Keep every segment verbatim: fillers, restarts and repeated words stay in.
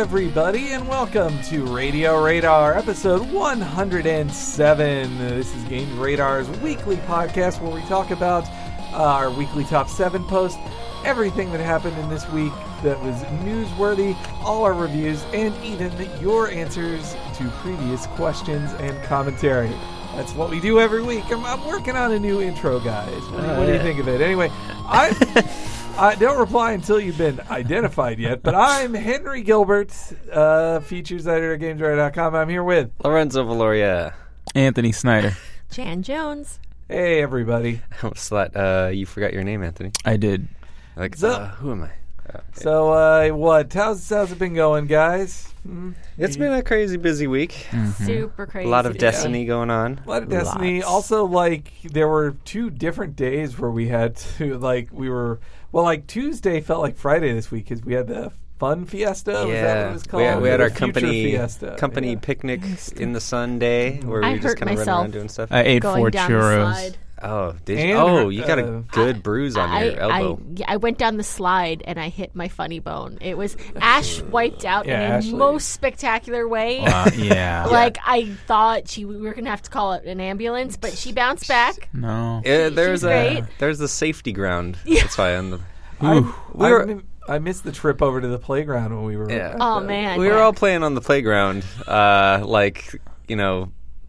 everybody, and welcome to Radio Radar, episode one hundred seven. This is Games Radar's weekly podcast where we talk about uh, our weekly top seven post, everything that happened in this week that was newsworthy, all our reviews, and even your answers to previous questions and commentary. That's what we do every week. I'm, I'm working on a new intro, guys. What, do, what do you think of it? Anyway, I... Uh, don't reply until you've been identified yet, but I'm Henry Gilbert, uh, features editor at games radar dot com. I'm here with Lorenzo Valoria, Anthony Snyder, Jan Jones. Hey, everybody. Slut, uh, you forgot your name, Anthony. I did. Like, so, uh, who am I? Oh, okay. So, uh, what? How's, how's it been going, guys? Hmm? It's been a crazy busy week. Mm-hmm. Super crazy. A lot of busy. Destiny going on. A lot of Destiny. Lots. Also, like, there were two different days where we had to, like, we were, well, like, Tuesday felt like Friday this week because we had the Fun Fiesta. Was that what Yeah, it was called? we had, we had The our Future company Fiesta. company Yeah. picnic in the sun day where I we just hurt kind of run myself. around doing stuff. I ate Going four down the churros. slide. Oh, did you? And Oh, her- you got a uh, good bruise on I, your elbow. I, yeah, I went down the slide and I hit my funny bone. It was Ash wiped out Yeah, in a Ashley. most spectacular way. Uh, yeah. Like I thought she we were gonna have to call it an ambulance, but she bounced back. No. Yeah, She- there's she's a great. there's the safety ground. Yeah. That's why on the I, We I, were- mi- I missed the trip over to the playground when we were. Yeah. at Oh the- man, we were yeah. all playing on the playground, uh, like you know,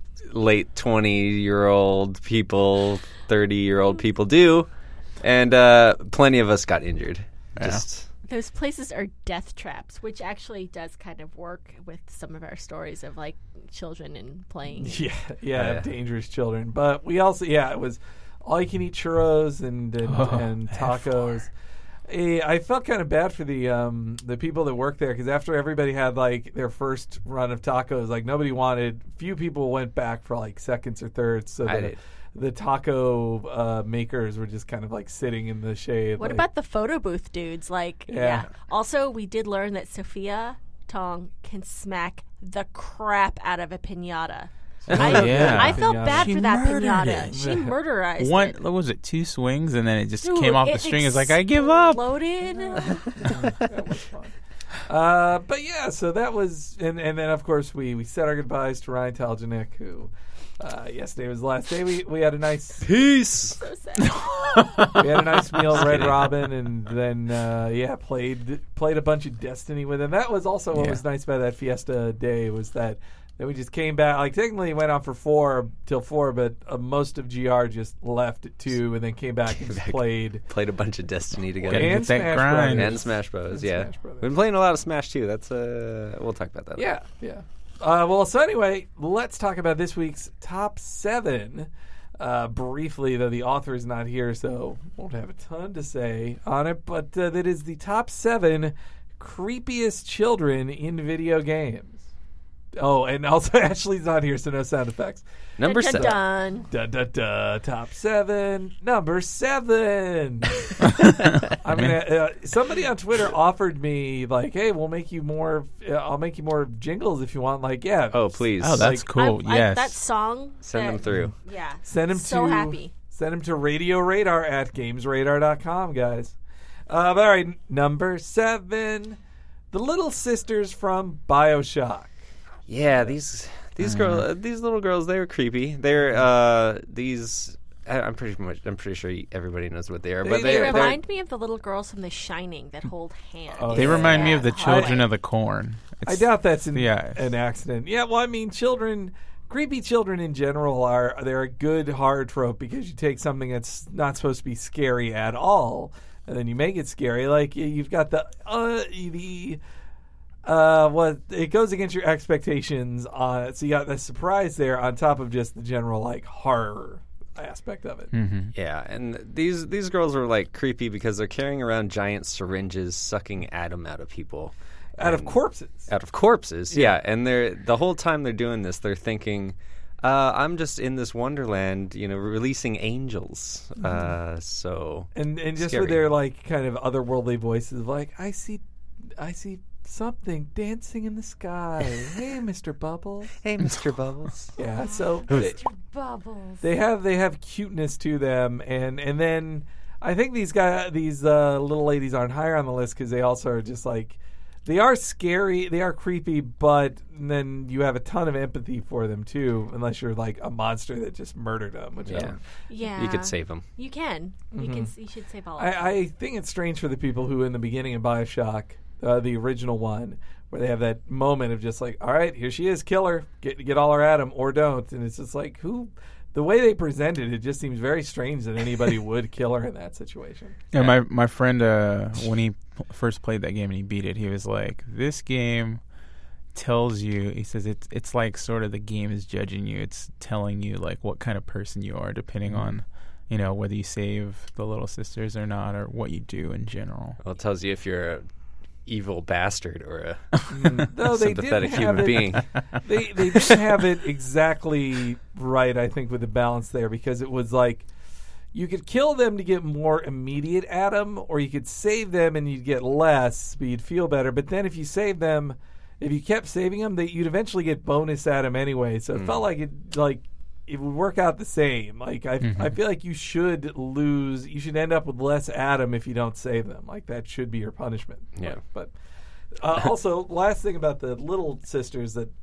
late twenty-year-old people, thirty-year-old people do, and uh, plenty of us got injured. Yeah. Just Those places are death traps, which actually does kind of work with some of our stories of like children and playing. Yeah, yeah, Yeah. dangerous children. But we also, yeah, it was all you can eat churros and and, Oh, and F tacos. Eh, I felt kind of bad for the um, the people that worked there because after everybody had like their first run of tacos, like nobody wanted. Few people went back for like seconds or thirds. So I the, did. the taco uh, makers were just kind of like sitting in the shade. What like, about the photo booth dudes? Like, Yeah. yeah. Also, we did learn that Sophia Tong can smack the crap out of a pinata. I, yeah. I felt Pinata. bad She for that murdered pinata. it. She murderized One, it. what was it? Two swings, and then it just Dude, came off the it string. It's like, I give up. Exploded. That was fun. Uh, but yeah, so that was, and, and then of course we, we said our goodbyes to Ryan Taljanik, who uh, yesterday was the last day. We we had a nice peace. So sad. we had a nice meal at Red Robin, and then uh, yeah, played played a bunch of Destiny with him. That was also what Yeah. was nice about that Fiesta day was that. Then we just came back. Like technically, it went on for four till four, but uh, most of G R just left at two, and then came back and just back. played. Played a bunch of Destiny together. Gotta And get that Smash grind. Brothers. And Smash Bros. And Yeah, Smash Brothers. we've been playing a lot of Smash too. That's uh, we'll talk about that. Yeah, yeah. Uh, well, so anyway, let's talk about this week's top seven. Uh, briefly, though the author is not here, so won't have a ton to say on it. But uh, that is the top seven creepiest children in video games. Oh, and also Ashley's not here, so no sound effects. Number Dun, dun, seven. dun. Da da da. Top seven. Number seven. I'm gonna. Uh, somebody on Twitter offered me like, "Hey, we'll make you more. Uh, I'll make you more jingles if you want." Like, yeah. Oh please. Oh, that's Like, cool. I, I, yes. that song. Send that- them through. Yeah. Send them So to. happy. Send them to Radio Radar at games radar dot com, guys. Uh, but all right, number seven. The Little Sisters from BioShock. Yeah, these these girls, uh, these little girls, they were creepy. They're uh, these. I- I'm pretty much. I'm pretty sure everybody knows what they are. They- But They they they're- remind me of the little girls from The Shining that hold hands. Oh, They yeah. remind me of the Yeah. Children I- of the Corn. I It's- doubt that's an, yeah. an accident. Yeah, well, I mean, children, creepy children in general are they're a good horror trope because you take something that's not supposed to be scary at all, and then you make it scary. Like y- you've got the uh, the uh, what it goes against your expectations on it. So you got the surprise there on top of just the general like horror aspect of it. Mhm. Yeah, and these these girls are like creepy because they're carrying around giant syringes, sucking atom out of people, Out of And- corpses. out of corpses. Yeah, and they're the whole time they're doing this, they're thinking, uh, "I'm just in this wonderland, you know, releasing angels." Uh, so And and just Scary. with their like kind of otherworldly voices of like, I see I see something dancing in the sky. Hey, Mister Bubbles. hey, Mister Bubbles. Yeah, so they, Bubbles. they have they have cuteness to them, and and then I think these guy these uh, little ladies aren't higher on the list because they also are just like they are scary, they are creepy, but then you have a ton of empathy for them too, unless you're like a monster that just murdered them. Which I Yeah. don't- Yeah. You could save them. You can. You can. You should save all of them. I, I think it's strange for the people who, in the beginning of Bioshock, uh, the original one, where they have that moment of just like, all right, here she is, kill her, get get all her at him, or don't. And it's just like, who? The way they present it, it just seems very strange that anybody would kill her in that situation. Yeah, my my friend, uh, when he p- first played that game and he beat it, he was like, "This game tells you." He says it's it's like sort of the game is judging you. It's telling you like what kind of person you are, depending on, you know, whether you save the little sisters or not, or what you do in general. Well, it tells you if you're a evil bastard or a Though they sympathetic didn't human have it, being. they they didn't have it exactly right, I think, with the balance there, because it was like you could kill them to get more immediate at them, or you could save them and you'd get less, but you'd feel better. But then if you save them, if you kept saving them, they, you'd eventually get bonus at them anyway. So it felt like it like it would work out the same. Like I, I feel like you should lose. You should end up with less Adam if you don't save them. Like that should be your punishment. Yeah. Like, but uh, also, last thing about the little sisters that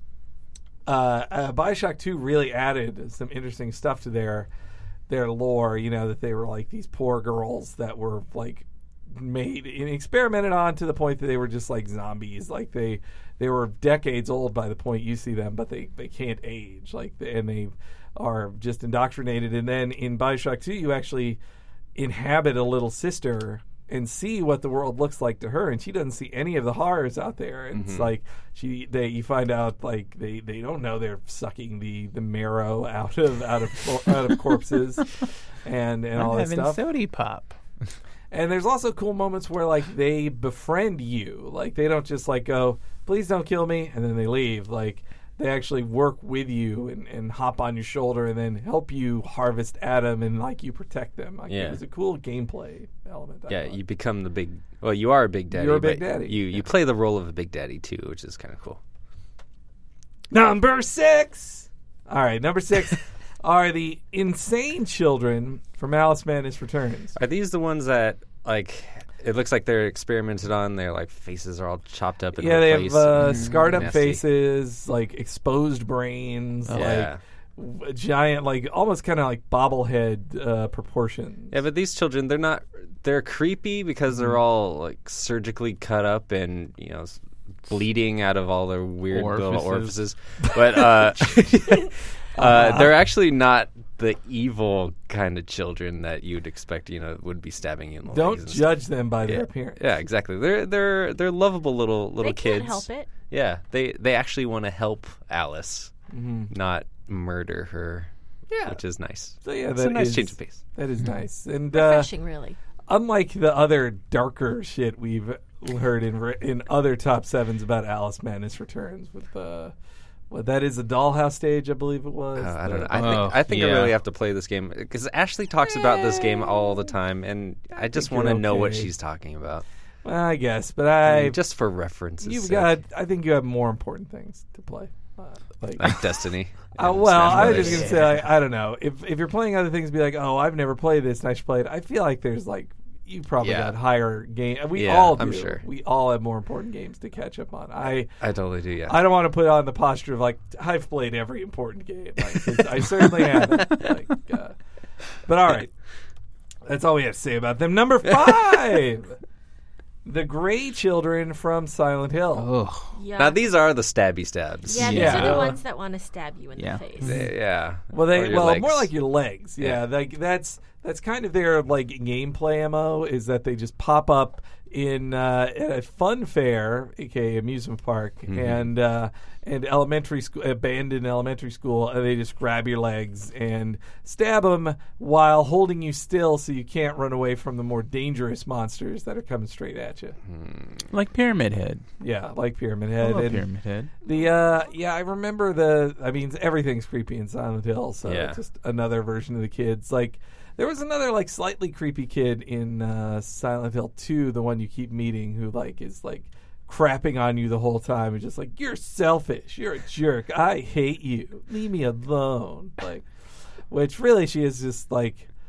uh, uh, Bioshock Two really added some interesting stuff to their their lore. You know that they were like these poor girls that were like made and experimented on to the point that they were just like zombies. Like they they were decades old by the point you see them, but they they can't age. Like and they are just indoctrinated. And then in Bioshock two, you actually inhabit a little sister and see what the world looks like to her, and she doesn't see any of the horrors out there. And It's like she they you find out like they, they don't know they're sucking the, the marrow out of out of out of corpses and and all I'm that having stuff. sody pop. And there's also cool moments where like they befriend you. Like they don't just like go, please don't kill me, and then they leave. Like they actually work with you and, and hop on your shoulder and then help you harvest Adam and like you protect them. Like Yeah. it was a cool gameplay element. I Yeah, thought. you become the big. Well, you are a big daddy. You're a big but daddy, You you play the role of a big daddy too, which is kind of cool. Number six. All right, number six are the insane children from Alice Madness Returns. Are these the ones that like? It looks like they're experimented on. Their like faces are all chopped up and Yeah, they have replaced uh, and scarred up nasty. faces, like exposed brains, Yeah. like w- giant, like almost kind of like bobblehead uh, proportions. Yeah, but these children, they're not. They're creepy because they're all like surgically cut up and you know s- bleeding out of all their weird little Orifices. orifices. But uh, uh, they're actually not the evil kind of children that you'd expect. You know, would be stabbing you in the Don't legs and judge them by stuff. their Yeah. appearance. Yeah, exactly. They're they're they're lovable little little they kids. can't help it. Yeah, they they actually want to help Alice, Mm-hmm. not murder her. Yeah. Which is nice. So yeah, It's that a nice is- change of pace. That is nice. And uh, Refreshing, really. unlike the other darker shit we've heard in re- in other top sevens about Alice Madness Returns, with uh, what that is a Dollhouse stage, I believe it was. Uh, I don't The- know. I think Oh, I think I yeah. really have to play this game because Ashley talks about this game all the time, and I, just think want to you're know what okay. she's talking about. Well, I guess, but I just for references. you've sake. got. I think you have more important things to play. Uh, like, like Destiny. Uh, and well, Smash I was Brothers. just gonna say, like, I don't know if if you're playing other things, be like, oh, I've never played this, and I should play it. I feel like there's like you probably Yeah. got higher game. We Yeah, all do. I'm sure. We all have more important games to catch up on. I I totally do. Yeah. I don't want to put on the posture of like I've played every important game. Like, it's- I certainly haven't. Like, uh, but all right, that's all we have to say about them. Number five, the Gray Children from Silent Hill. Oh, Yeah. Now these are the stabby stabs. yeah, these Yeah. are the ones that want to stab you in Yeah. the face. They- yeah. Well, Or they your well legs. more like your legs. Yeah, Yeah. like that's that's kind of their like gameplay M O is that they just pop up in uh, at a fun fair, aka amusement park, Mm-hmm. and uh, and elementary school, abandoned elementary school, and they just grab your legs and stab them while holding you still, so you can't run away from the more dangerous monsters that are coming straight at you. like Pyramid Head. Yeah, like Pyramid I Head. love and Pyramid Head. the uh, yeah, I remember the. I mean, everything's creepy in Silent Hill, so Yeah. it's just another version of the kids. Like there was another like slightly creepy kid in uh, Silent Hill two, the one you keep meeting, who like is like crapping on you the whole time and just like you're selfish, you're a jerk, I hate you, leave me alone. Like, which really she is just like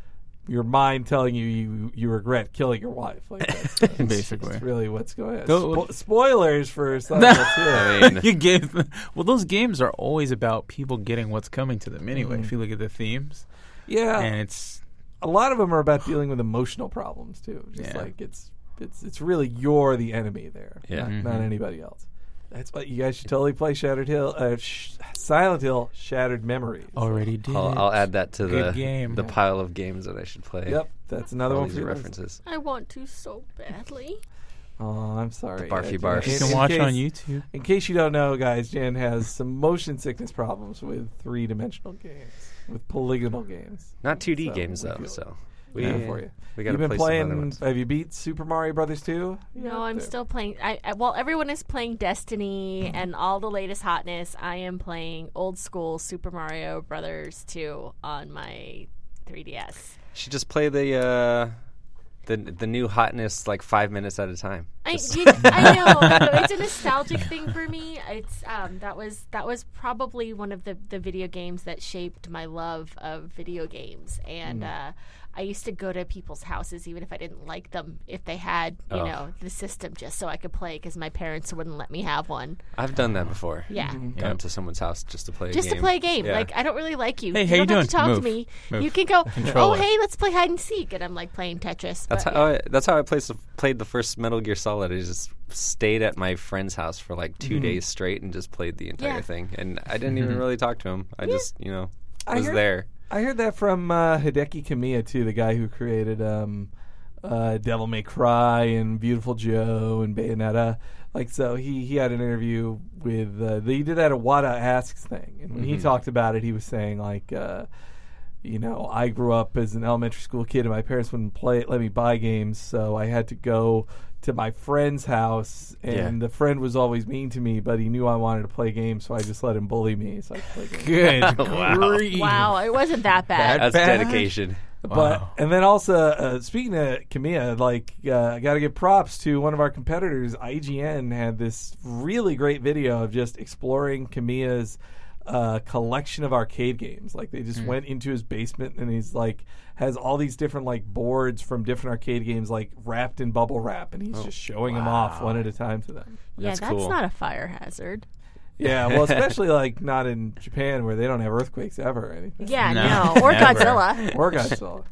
your mind telling you you, you regret killing your wife. Like that's, that's Basically. that's really what's going on. Go- Spo- spoilers for Silent Hill two. I mean, you gave them, well, those games are always about people getting what's coming to them anyway. Mm-hmm. If you look at the themes, Yeah, and it's a lot of them are about dealing with emotional problems too. Just Yeah. like it's it's it's really you're the enemy there, Yeah. not, Mm-hmm. not anybody else. That's what you guys should totally play. Shattered Hill, uh, sh- Silent Hill, Shattered Memories. already did. I'll, I'll add that to Good the game. the pile of games that I should play. Yep, that's another All one these for you. references. I want to so badly. Oh, I'm sorry. The barfy Uh, barf. in- You can in watch case- on YouTube. In case you don't know, guys, Jen has some motion sickness problems with three-dimensional games, with polygonal games. Not two D So, games we though. feel- So We we have for you. we got You've to been play some other playing. ones. Have you beat Super Mario Brothers two? No, I'm still playing. I, I, while everyone is playing Destiny and all the latest hotness, I am playing old school Super Mario Brothers two on my three D S. Should just play the uh, the the new hotness like five minutes at a time. I, Just- you, I know, I know. It's a nostalgic thing for me. It's um, that was that was probably one of the, the video games that shaped my love of video games, and uh, I used to go to people's houses even if I didn't like them if they had you Oh. know the system just so I could play because my parents wouldn't let me have one. I've done that before. Yeah. Gone to someone's house just to play a Just game. to play a game. Yeah. Like, I don't really like you. Hey, you how you don't have doing? to talk Move. to me. Move. You can go, oh, Controller. hey, let's play hide and seek. And I'm like playing Tetris. That's but, how yeah. I, that's how I played played the first Metal Gear Solid. I just stayed at my friend's house for like two days straight and just played the entire Yeah. thing. And I didn't even really talk to him. I just you know I was heard- there. I heard that from uh, Hideki Kamiya too, the guy who created um, uh, Devil May Cry and Beautiful Joe and Bayonetta. Like, so he, he had an interview with uh, he did that Iwata Asks thing, and when he talked about it, he was saying like, uh, you know, I grew up as an elementary school kid, and my parents wouldn't play let me buy games, so I had to go to my friend's house, and Yeah. the friend was always mean to me, but he knew I wanted to play games, so I just let him bully me. So I could play games. Good. Wow. grief. Wow, it wasn't that bad. That's bad? dedication. But Wow. and then also uh, speaking of Kamiya, like uh, I got to give props to one of our competitors. I G N had this really great video of just exploring Kamiya's uh, collection of arcade games. Like they just went into his basement and he's like has all these different like boards from different arcade games like wrapped in bubble wrap, and he's just showing them off one at a time to them. yeah, That's that's cool. not a fire hazard. Yeah, well, especially like not in Japan where they don't have earthquakes ever or anything. Yeah, No, no. Or never. Godzilla. Or Godzilla.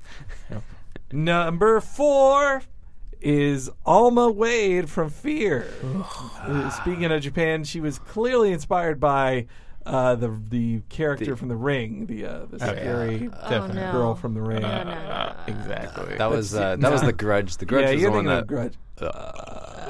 Number four is Alma Wade from Fear. Uh, Speaking of Japan, she was clearly inspired by uh, the the character from The Ring, the uh, the yeah. scary Oh, Definitely. no. girl from The Ring. No, no, no. Exactly. That was uh, that no. was the Grudge. The Grudge yeah, was you're the one thinking that. of Grudge.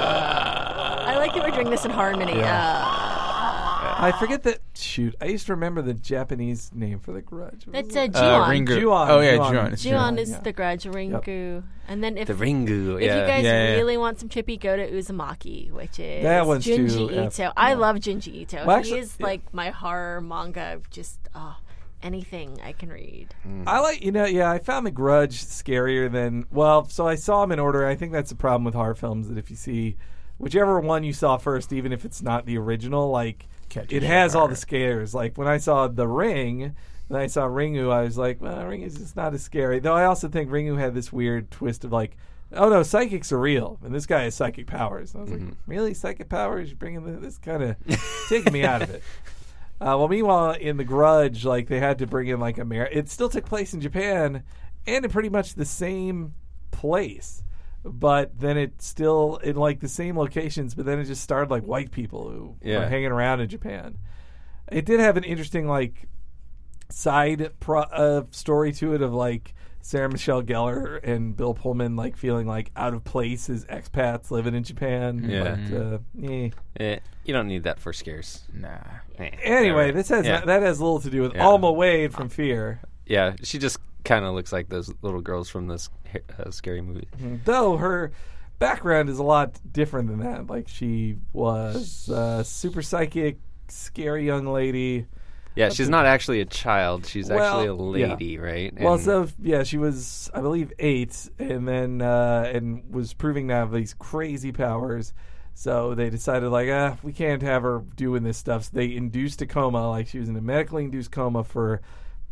I like that we're doing this in harmony. Uh, I forget that. Shoot, I used to remember the Japanese name for the Grudge. What that's was a it? Uh, Ringu. Ringu. Ju-on, Oh yeah, Ju-on. Ju-on. It's Ju-on Ju-on. is yeah. the Grudge, Ringu. And then if The Ringu. If yeah. you guys Yeah, yeah. really want some trippy, go to Uzumaki, which is That one's too Junji F- Ito. I love Junji Ito. Well, he actually- is yeah. like my horror manga. Just oh, anything I can read. I like, you know, yeah, I found The Grudge scarier than, well, so I saw them in order. I think that's the problem with horror films, that if you see whichever one you saw first, even if it's not the original, like, Catches it your has all heart. the scares. Like, when I saw The Ring, and I saw Ringu, I was like, well, Ring is just not as scary. Though I also think Ringu had this weird twist of, like, oh, no, psychics are real, and this guy has psychic powers. And I was like, really? Psychic powers? You're bringing the, this kind of taking me out of it. Uh, well, meanwhile, in The Grudge, like they had to bring in like America. It still took place in Japan, and in pretty much the same place, but then it still in like the same locations. But then it just starred like white people who Yeah. were hanging around in Japan. It did have an interesting like side pro- uh, story to it of like Sarah Michelle Gellar and Bill Pullman like feeling like out of place as expats living in Japan. Yeah. But, uh, eh. Eh, you don't need that for scares. Nah. Eh, Anyway, alright. this has Yeah. that has little to do with Yeah. Alma Wade from Fear. Yeah, she just kind of looks like those little girls from this uh, scary movie. Though her background is a lot different than that. Like she was a super psychic, scary young lady. Yeah, she's not actually a child. She's Well, actually a yeah. lady, right? Well, And- so yeah, she was, I believe, eight, and then uh, and was proving to have these crazy powers. So they decided, like, ah, we can't have her doing this stuff. So they induced a coma, like she was in a medically induced coma for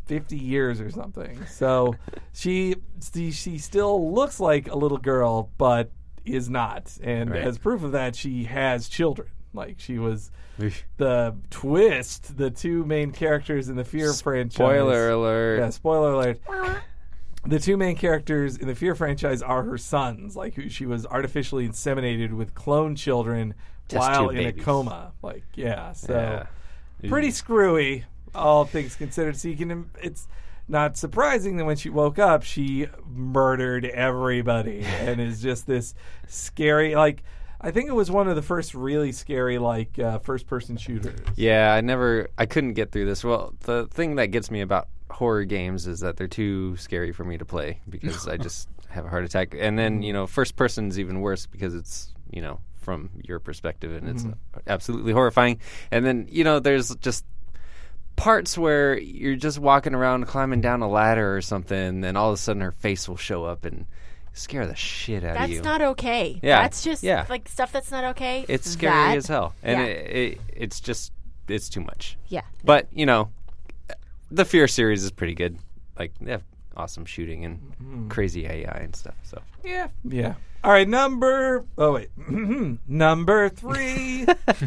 fifty years or something. So she, she she still looks like a little girl, but is not. And Right. as proof of that, she has children. Like she was the twist. The two main characters in the Fear franchise. Spoiler alert. Yeah, spoiler alert. The two main characters in the Fear franchise are her sons, like who she was artificially inseminated with clone children Test while tube in babies. a coma. Like, yeah, so Yeah. pretty screwy, all things considered. So you can, it's not surprising that when she woke up, she murdered everybody and is just this scary, like, I think it was one of the first really scary, like, uh, first-person shooters. Yeah, I never, I couldn't get through this. Well, the thing that gets me about horror games is that they're too scary for me to play because I just have a heart attack. And then, you know, first person's even worse because it's, you know, from your perspective and it's absolutely horrifying. And then, you know, there's just parts where you're just walking around climbing down a ladder or something, and all of a sudden her face will show up and scare the shit out of That's you. not okay. Yeah, That's just yeah. like stuff that's not okay. It's scary That- as hell. And yeah. it, it, it's just, it's too much. Yeah. But, you know, the Fear series is pretty good. Like, they have awesome shooting and crazy A I and stuff. So Yeah, yeah. All right, number. Oh wait, number three.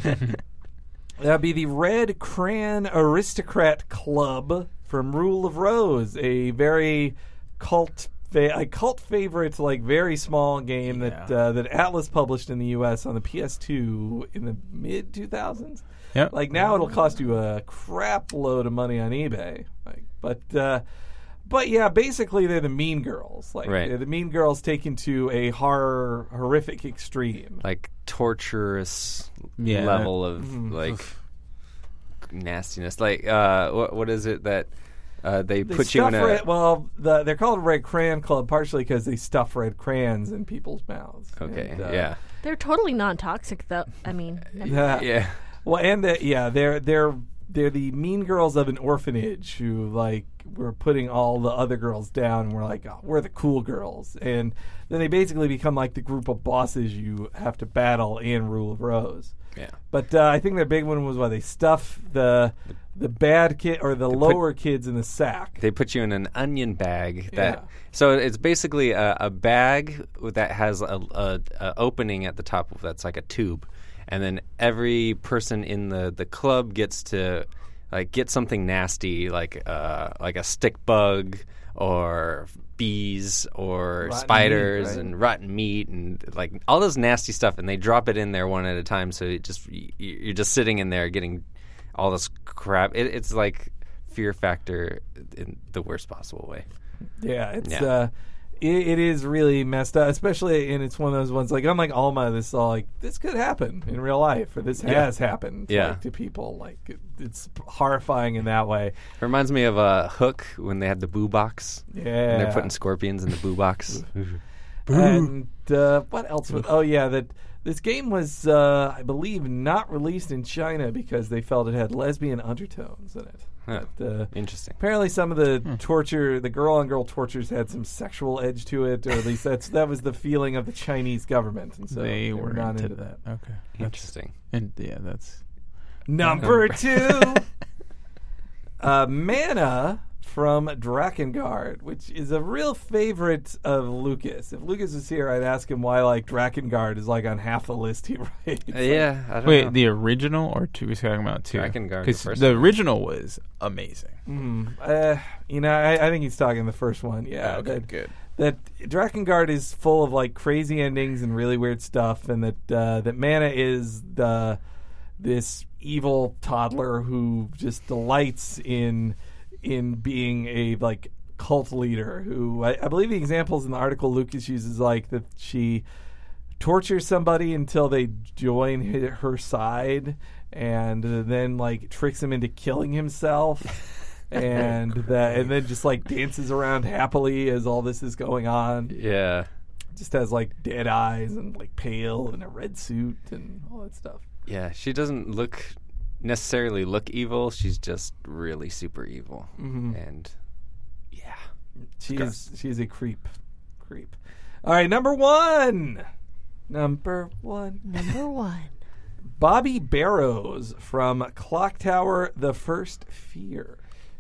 That'd be the Red Crayon Aristocrat Club from Rule of Rose, a very cult, fa- a cult favorite, like very small game that Yeah. uh, that Atlas published in the U S on the P S two in the mid two thousands. Yep. Like now, it'll cost you a crap load of money on eBay. Like, but uh, but yeah, basically they're the Mean Girls. Like Right. they're the Mean Girls taken to a horror horrific extreme. like torturous Yeah. level of like nastiness. Like uh, what what is it that uh, they, They put you in stuff a red, well, the, they're called Red Crayon Club partially because they stuff red crayons in people's mouths. okay And, uh, yeah They're totally non-toxic, though. I mean, never- Yeah. yeah Well, and the, yeah, they're they're they're the mean girls of an orphanage who like were putting all the other girls down. And we're like, oh, we're the cool girls, and then they basically become like the group of bosses you have to battle in Rule of Rose. yeah But uh, I think their big one was why they stuff the the bad kid or the lower kids in the sack. they put you in an onion bag that Yeah. so it's basically a, a bag that has a, a, a opening at the top of that's like a tube, and then every person in the, the club gets to like get something nasty like uh, like a stick bug or bees or Rotten spiders meat, right? and rotten meat and like all this nasty stuff, and they drop it in there one at a time, so it just y- you're just sitting in there getting all this crap. It, it's like Fear Factor in the worst possible way. Yeah, it's Yeah. uh, it, it is really messed up, especially and it's one of those ones like unlike Alma, this is all like this could happen in real life, or this has happened Yeah. like, to people. Like it, it's horrifying in that way. It reminds me of a uh, Hook when they had the boo box. Yeah, And they're putting scorpions in the boo box. And uh, what else? Was, oh yeah, that this game was, uh, I believe, not released in China because they felt it had lesbian undertones in it. Huh. But, uh, Interesting. apparently, some of the torture, the girl-on-girl tortures, had some sexual edge to it, or at least that's that was the feeling of the Chinese government, and so they were were not into into that. that. Okay. Interesting. And yeah, that's Number two, uh, Mana from Drakengard, which is a real favorite of Lucas. If Lucas was here, I'd ask him why like Drakengard is like on half the list he writes. Uh, yeah, I don't wait. know. The original or two? We're talking about two. Drakengard, the Because first the one. original was amazing. Mm, uh, you know, I, I think he's talking the first one. Yeah, okay, that, good. that Drakengard is full of like crazy endings and really weird stuff, and that uh, that Mana is the this evil toddler who just delights in in being a like cult leader. Who I, I believe the examples in the article Lucas uses like that she tortures somebody until they join hi- her side, and uh, then like tricks him into killing himself. and that, and then just like dances around happily as all this is going on. Yeah. Just has like dead eyes and like pale and a red suit and all that stuff. Yeah, she doesn't look necessarily look evil. She's just really super evil. Mm-hmm. And yeah. She gross. is she is a creep, creep. All right, number one, number one, Number one. Bobby Barrows from Clock Tower: The First Fear.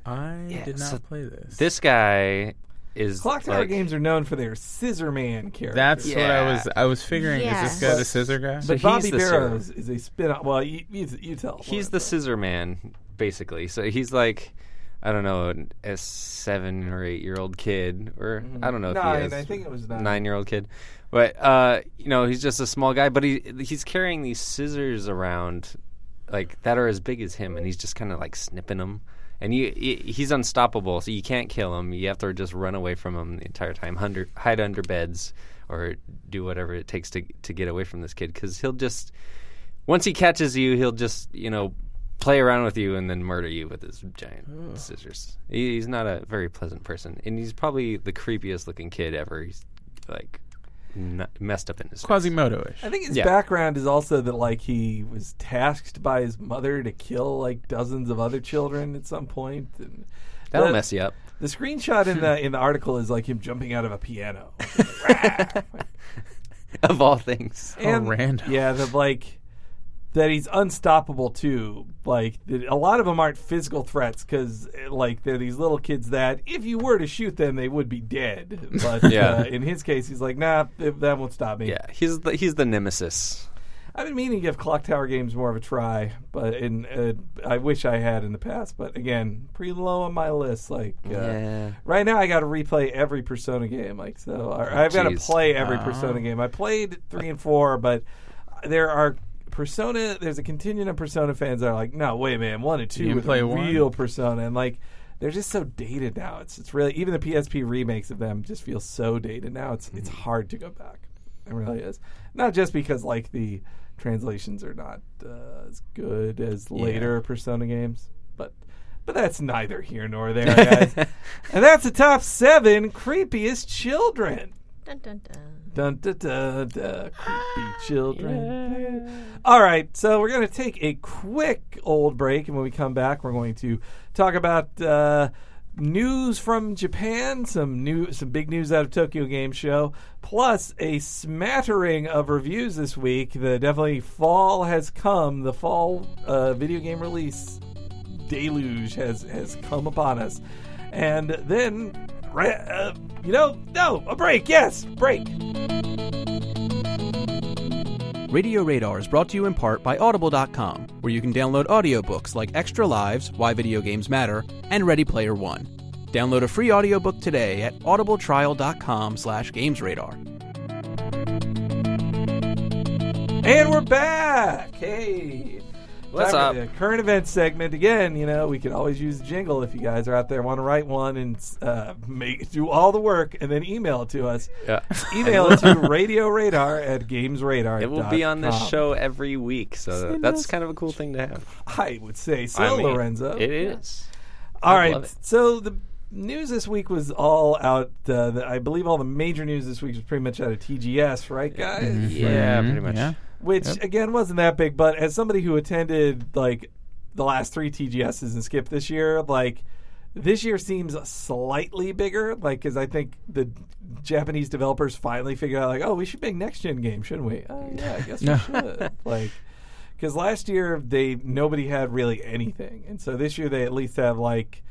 I Yeah, did not so play this. This guy is Clock Tower like, games are known for their Scissor Man character. That's what I Yeah. was. I was figuring. Yes. Is this guy the But- scissor guy? So But he's Bobby the Barrows is a spin-off. Well, you, you, you tell. he's what, the but- scissor man, basically. So he's like, I don't know, a seven or eight year old kid, or I don't know if Nine, he is I think it was nine. nine year old kid, but uh, you know, he's just a small guy, but he he's carrying these scissors around, like that are as big as him, and he's just kind of like snipping them. And you, he- he's unstoppable, so you can't kill him. You have to just run away from him the entire time, under, hide under beds, or do whatever it takes to to get away from this kid. Because he'll just, once he catches you, he'll just, you know, play around with you and then murder you with his giant Ugh. scissors. He, he's not a very pleasant person, and he's probably the creepiest looking kid ever. He's like n- messed up in his face. Quasimodo-ish. I think his Yeah. background is also that like he was tasked by his mother to kill like dozens of other children at some point. And That'll the, mess you up. The screenshot in the in the article is like him jumping out of a piano. Of all things. And, random. Yeah, the like that he's unstoppable too. Like that a lot of them aren't physical threats because like they're these little kids that if you were to shoot them they would be dead. But Yeah. uh, in his case, he's like, nah, th- that won't stop me. Yeah, he's the he's the nemesis. I've been meaning to give Clock Tower games more of a try, but in uh, I wish I had in the past. But again, pretty low on my list. Like uh, Yeah. right now, I got to replay every Persona game. Like so, or I've got to Jeez. play every Oh. Persona game. I played three and four, but there are Persona. There's a contingent of Persona fans that are like, no, wait, man, one and two didn't with play a one? real Persona, and like they're just so dated now. It's it's really even the P S P remakes of them just feel so dated now. It's it's hard to go back. It really is. Not just because like the translations are not uh, as good as later Persona games, but but that's neither here nor there, guys. And that's the top seven creepiest children. Dun, dun, dun. Dun dun dun dun, creepy children. All right, so we're going to take a quick old break, and when we come back, we're going to talk about uh, news from Japan, some new, some big news out of Tokyo Game Show, plus a smattering of reviews this week. The definitely fall has come. The fall uh, video game release deluge has has come upon us, and then. Right, uh, you know, no, a break, yes, break. Radio Radar is brought to you in part by Audible dot com, where you can download audiobooks like Extra Lives, Why Video Games Matter, and Ready Player One. Download a free audiobook today at audibletrial.com slash gamesradar. And we're back. Hey. What's Time for up? the current event segment. Again, you know, we could always use a jingle if you guys are out there want to write one and uh, make do all the work and then email it to us. Yeah. Email it to radio radar at gamesradar. It will be on this show every week, so Send that's us- kind of a cool thing to have. I would say so, I mean, Lorenzo. It is. All I right. love it. So the news this week was all out. Uh, the, I believe all the major news this week was pretty much out of T G S, right, guys? Yeah, Mhm, pretty much. yeah. Which Yep. again wasn't that big, but as somebody who attended like the last three T G S's and skipped this year, like this year seems slightly bigger. Like, because I think the Japanese developers finally figured out, like, oh, we should make next gen games, shouldn't we? Oh, yeah, I guess we should. Like, because last year they nobody had really anything, and so this year they at least have like.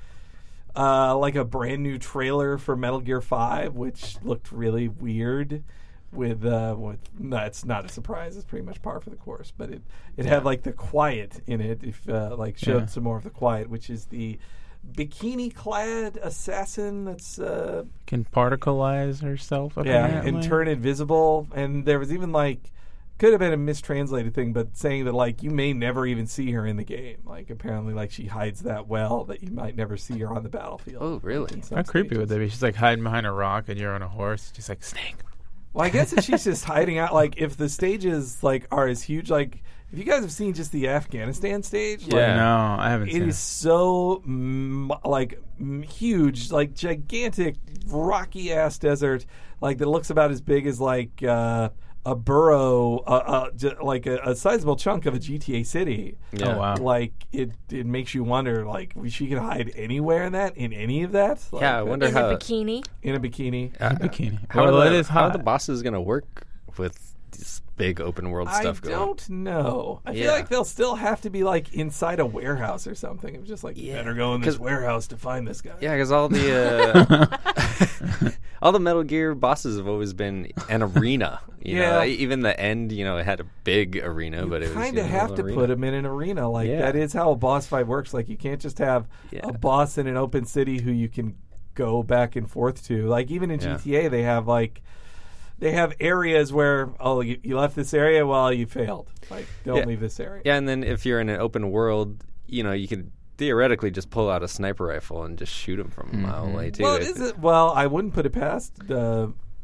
Uh, like a brand new trailer for Metal Gear five, which looked really weird. With uh, with no, it's not a surprise. It's pretty much par for the course. But it, it had like the Quiet in it. If uh, like showed Yeah. some more of the Quiet, which is the bikini-clad assassin that's uh, Can particleize herself. yeah apparently. and turn invisible. And there was even like could have been a mistranslated thing, but saying that like you may never even see her in the game. Like apparently like she hides that well that you might never see her on the battlefield. Oh, really? in some How creepy would stages. that be? She's like hiding behind a rock and you're on a horse. Just like, snake. Well, I guess if she's just hiding out, like if the stages like are as huge, like if you guys have seen just the Afghanistan stage, like, Yeah. No, I haven't it seen is so mm, like mm, huge, like gigantic, rocky ass desert, like that looks about as big as like uh, a borough, uh, uh, j- like a, a sizable chunk of a G T A city. Yeah. Oh, wow. Like it, it makes you wonder, like she can hide anywhere in that, in any of that. Like, Yeah, I wonder In how a bikini. in a bikini. uh, Bikini. How, Well, are it the, is how are hot. the bosses going to work with this big open world I stuff going. don't know. I Yeah. feel like they'll still have to be like inside a warehouse or something. It's just like you Yeah. better go in this 'Cause- warehouse to find this guy. Yeah, because all the uh, all the Metal Gear bosses have always been an arena. You Yeah. know, like, even the end, you know, it had a big arena, but it was kind you of know, a have little to arena. put him in an arena. Like Yeah. that is how a boss fight works. Like you can't just have Yeah. a boss in an open city who you can go back and forth to. Like even in Yeah. G T A, they have like they have areas where oh you, you left this area, well you failed. Like don't Yeah. leave this area. Yeah, and then if you're in an open world, you know, you could theoretically just pull out a sniper rifle and just shoot him from a mile away too. Well, If- is it? Well, I wouldn't put it past uh,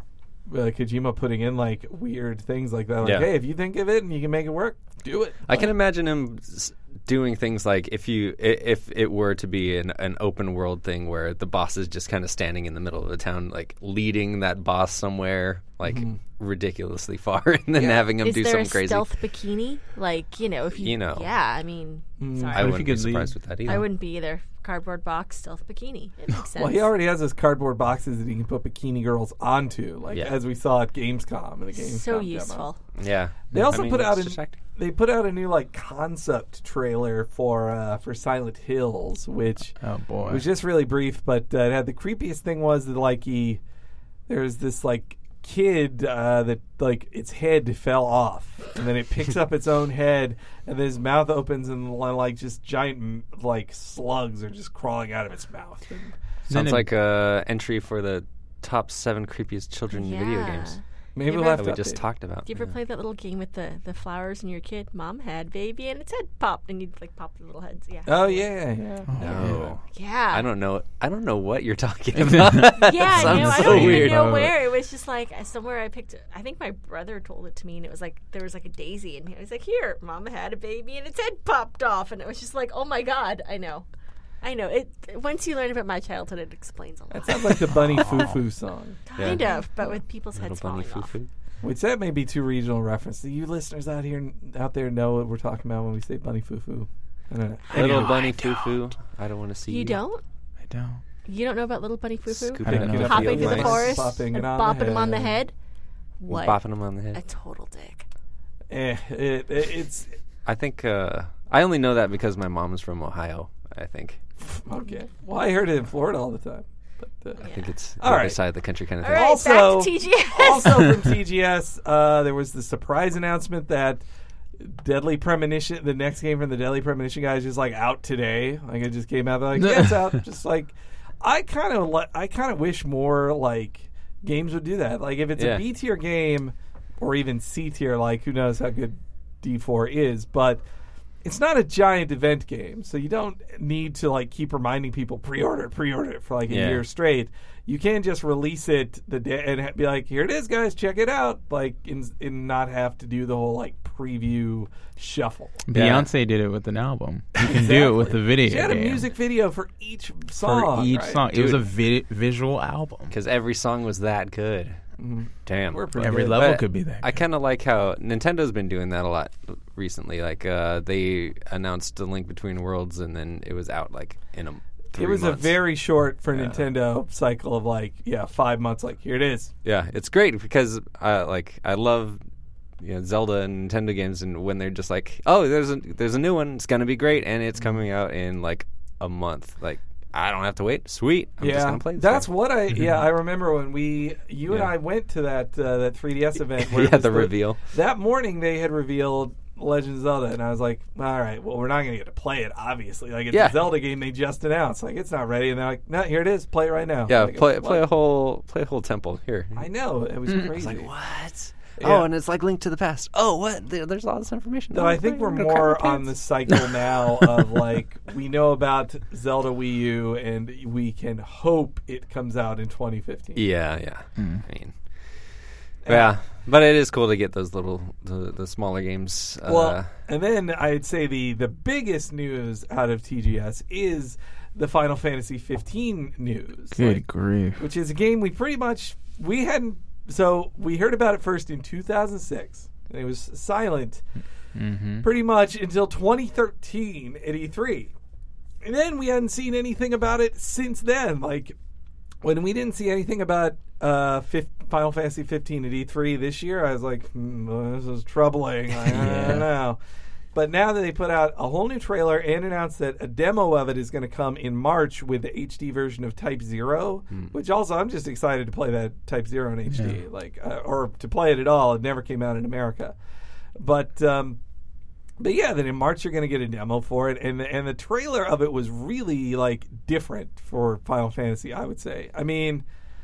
uh, Kojima putting in like weird things like that. Like, Yeah. hey, if you think of it and you can make it work, do it. I can imagine him s- doing things like if you i- if it were to be an, an open world thing where the boss is just kind of standing in the middle of the town, like leading that boss somewhere like ridiculously far, and then Yeah. having him Is do there something a crazy. stealth bikini? Like, you know, if you, You know. Yeah, I mean, Mm. sorry. I if wouldn't you be could surprised leave- with that either. I wouldn't be either. Cardboard box, stealth bikini. It makes sense. Well, he already has those cardboard boxes that he can put bikini girls onto, like Yeah. as we saw at Gamescom. In the Gamescom so demo. useful. Yeah, They also I mean, put out it's an, distracting. they put out a new like concept trailer for uh, for Silent Hills, which Oh boy. was just really brief, but uh, it had the creepiest thing was that like he there's this like kid uh, that like its head fell off, and then it picks up its own head, and then his mouth opens, and like just giant m- like slugs are just crawling out of its mouth. And Then Sounds it- like a entry for the top seven creepiest children in video Yeah. games maybe You we'll ever- have that to we just update. talked about. Do you ever Yeah. play that little game with the, the flowers and your kid? Mom had baby and its head popped, and you'd like pop the little heads. Yeah. Oh yeah, yeah. No. Yeah. I don't know. I don't know what you're talking about. Yeah, I Sounds know. I so don't weird. even know Uh, where. It was just like uh, somewhere I picked. I think my brother told it to me, and it was like there was like a daisy, and he was like, "Here, Mama had a baby, and its head popped off," and it was just like, "Oh my god!" I know, I know. It once you learn about my childhood, it explains a lot. That sounds like the Bunny Foo Foo song. Kind Yeah. of, but with people's Little heads bunny falling off. foo-foo. Which that may be too regional reference. Do you listeners out here out there know what we're talking about when we say bunny foo foo? I don't know. Little Anyway, bunny foo foo. I don't want to see you. You don't? I don't. You don't know about little bunny foo foo? Scooping I don't up know. the Hopping field through the mice. forest Bopping and it on bopping the him on the head. head. What? Bopping them on the A head. total dick. Eh, it, it, it's I think uh, I only know that because my mom's from Ohio. I think. okay. Well, I heard it in Florida all the time. But uh, I think it's All the right. other side of the country kind of All thing. right, Also- back to T G S. also from T G S, uh, there was the surprise announcement that Deadly Premonition, the next game from the Deadly Premonition guys, is like out today. Like it just came out. They're like, yeah, it's out. Just like I kind of, li- I kind of wish more like games would do that. Like if it's Yeah. a B tier game or even C tier, like who knows how good D four is, but it's not a giant event game, so you don't need to like keep reminding people pre-order it, pre-order it for like a Yeah. year straight. You can just release it the day and ha- be like, "Here it is, guys, check it out!" Like, and, and not have to do the whole like preview shuffle. Beyonce did it with an album. You can do it with a video She had a game. music video for each for song. each right? song. It was a Dude. vi- visual album. Because every song was that good. Damn. We're pretty Every good. level But could be that. I good. kind of like how Nintendo's been doing that a lot recently. Like uh, they announced a Link Between Worlds, and then it was out like in a. Three It was months. a very short for Yeah. Nintendo cycle of like yeah five months. Like here it is. Yeah, it's great because uh, like I love you know, Zelda and Nintendo games, and when they're just like, oh, there's a there's a new one, it's gonna be great, and it's coming out in like a month. Like I don't have to wait. Sweet, I'm just yeah, gonna play this that's game. what I. Yeah, I remember when we, you and Yeah. I went to that uh, that three D S event. Where it Yeah, was the reveal. That morning they had revealed Legend of Zelda, and I was like, all right, well, we're not going to get to play it, obviously. Like, it's Yeah. a Zelda game they just announced. Like, it's not ready. And they're like, no, here it is. Play it right now. Yeah, Like, play what? play a whole play a whole temple here. I know. It was crazy. I was like, what? Yeah. Oh, and it's like Link to the Past. Oh, what? There- There's all this information. Though Oh, I think great, we're I'm gonna crap more my on the pants. cycle now of, like, we know about Zelda Wii U, and we can hope it comes out in twenty fifteen. Yeah, yeah. I mean, yeah, but it is cool to get those little the, the smaller games. Uh, Well, and then I'd say the the biggest news out of T G S is the Final Fantasy fifteen news, Good like, grief. which is a game we pretty much we hadn't. So we heard about it first in two thousand six, and it was silent Mm-hmm. pretty much until twenty thirteen at E three, and then we hadn't seen anything about it since then. Like when we didn't see anything about uh, fifth, Final Fantasy fifteen at E three this year, I was like, hmm, well, this is troubling. I, Yeah. I don't know. But now that they put out a whole new trailer and announced that a demo of it is going to come in March with the H D version of Type Zero, Hmm. which also I'm just excited to play that Type Zero in H D, Yeah. like uh, or to play it at all. It never came out in America, but um, but yeah, then in March you're going to get a demo for it, and the, and the trailer of it was really like different for Final Fantasy, I would say. I mean.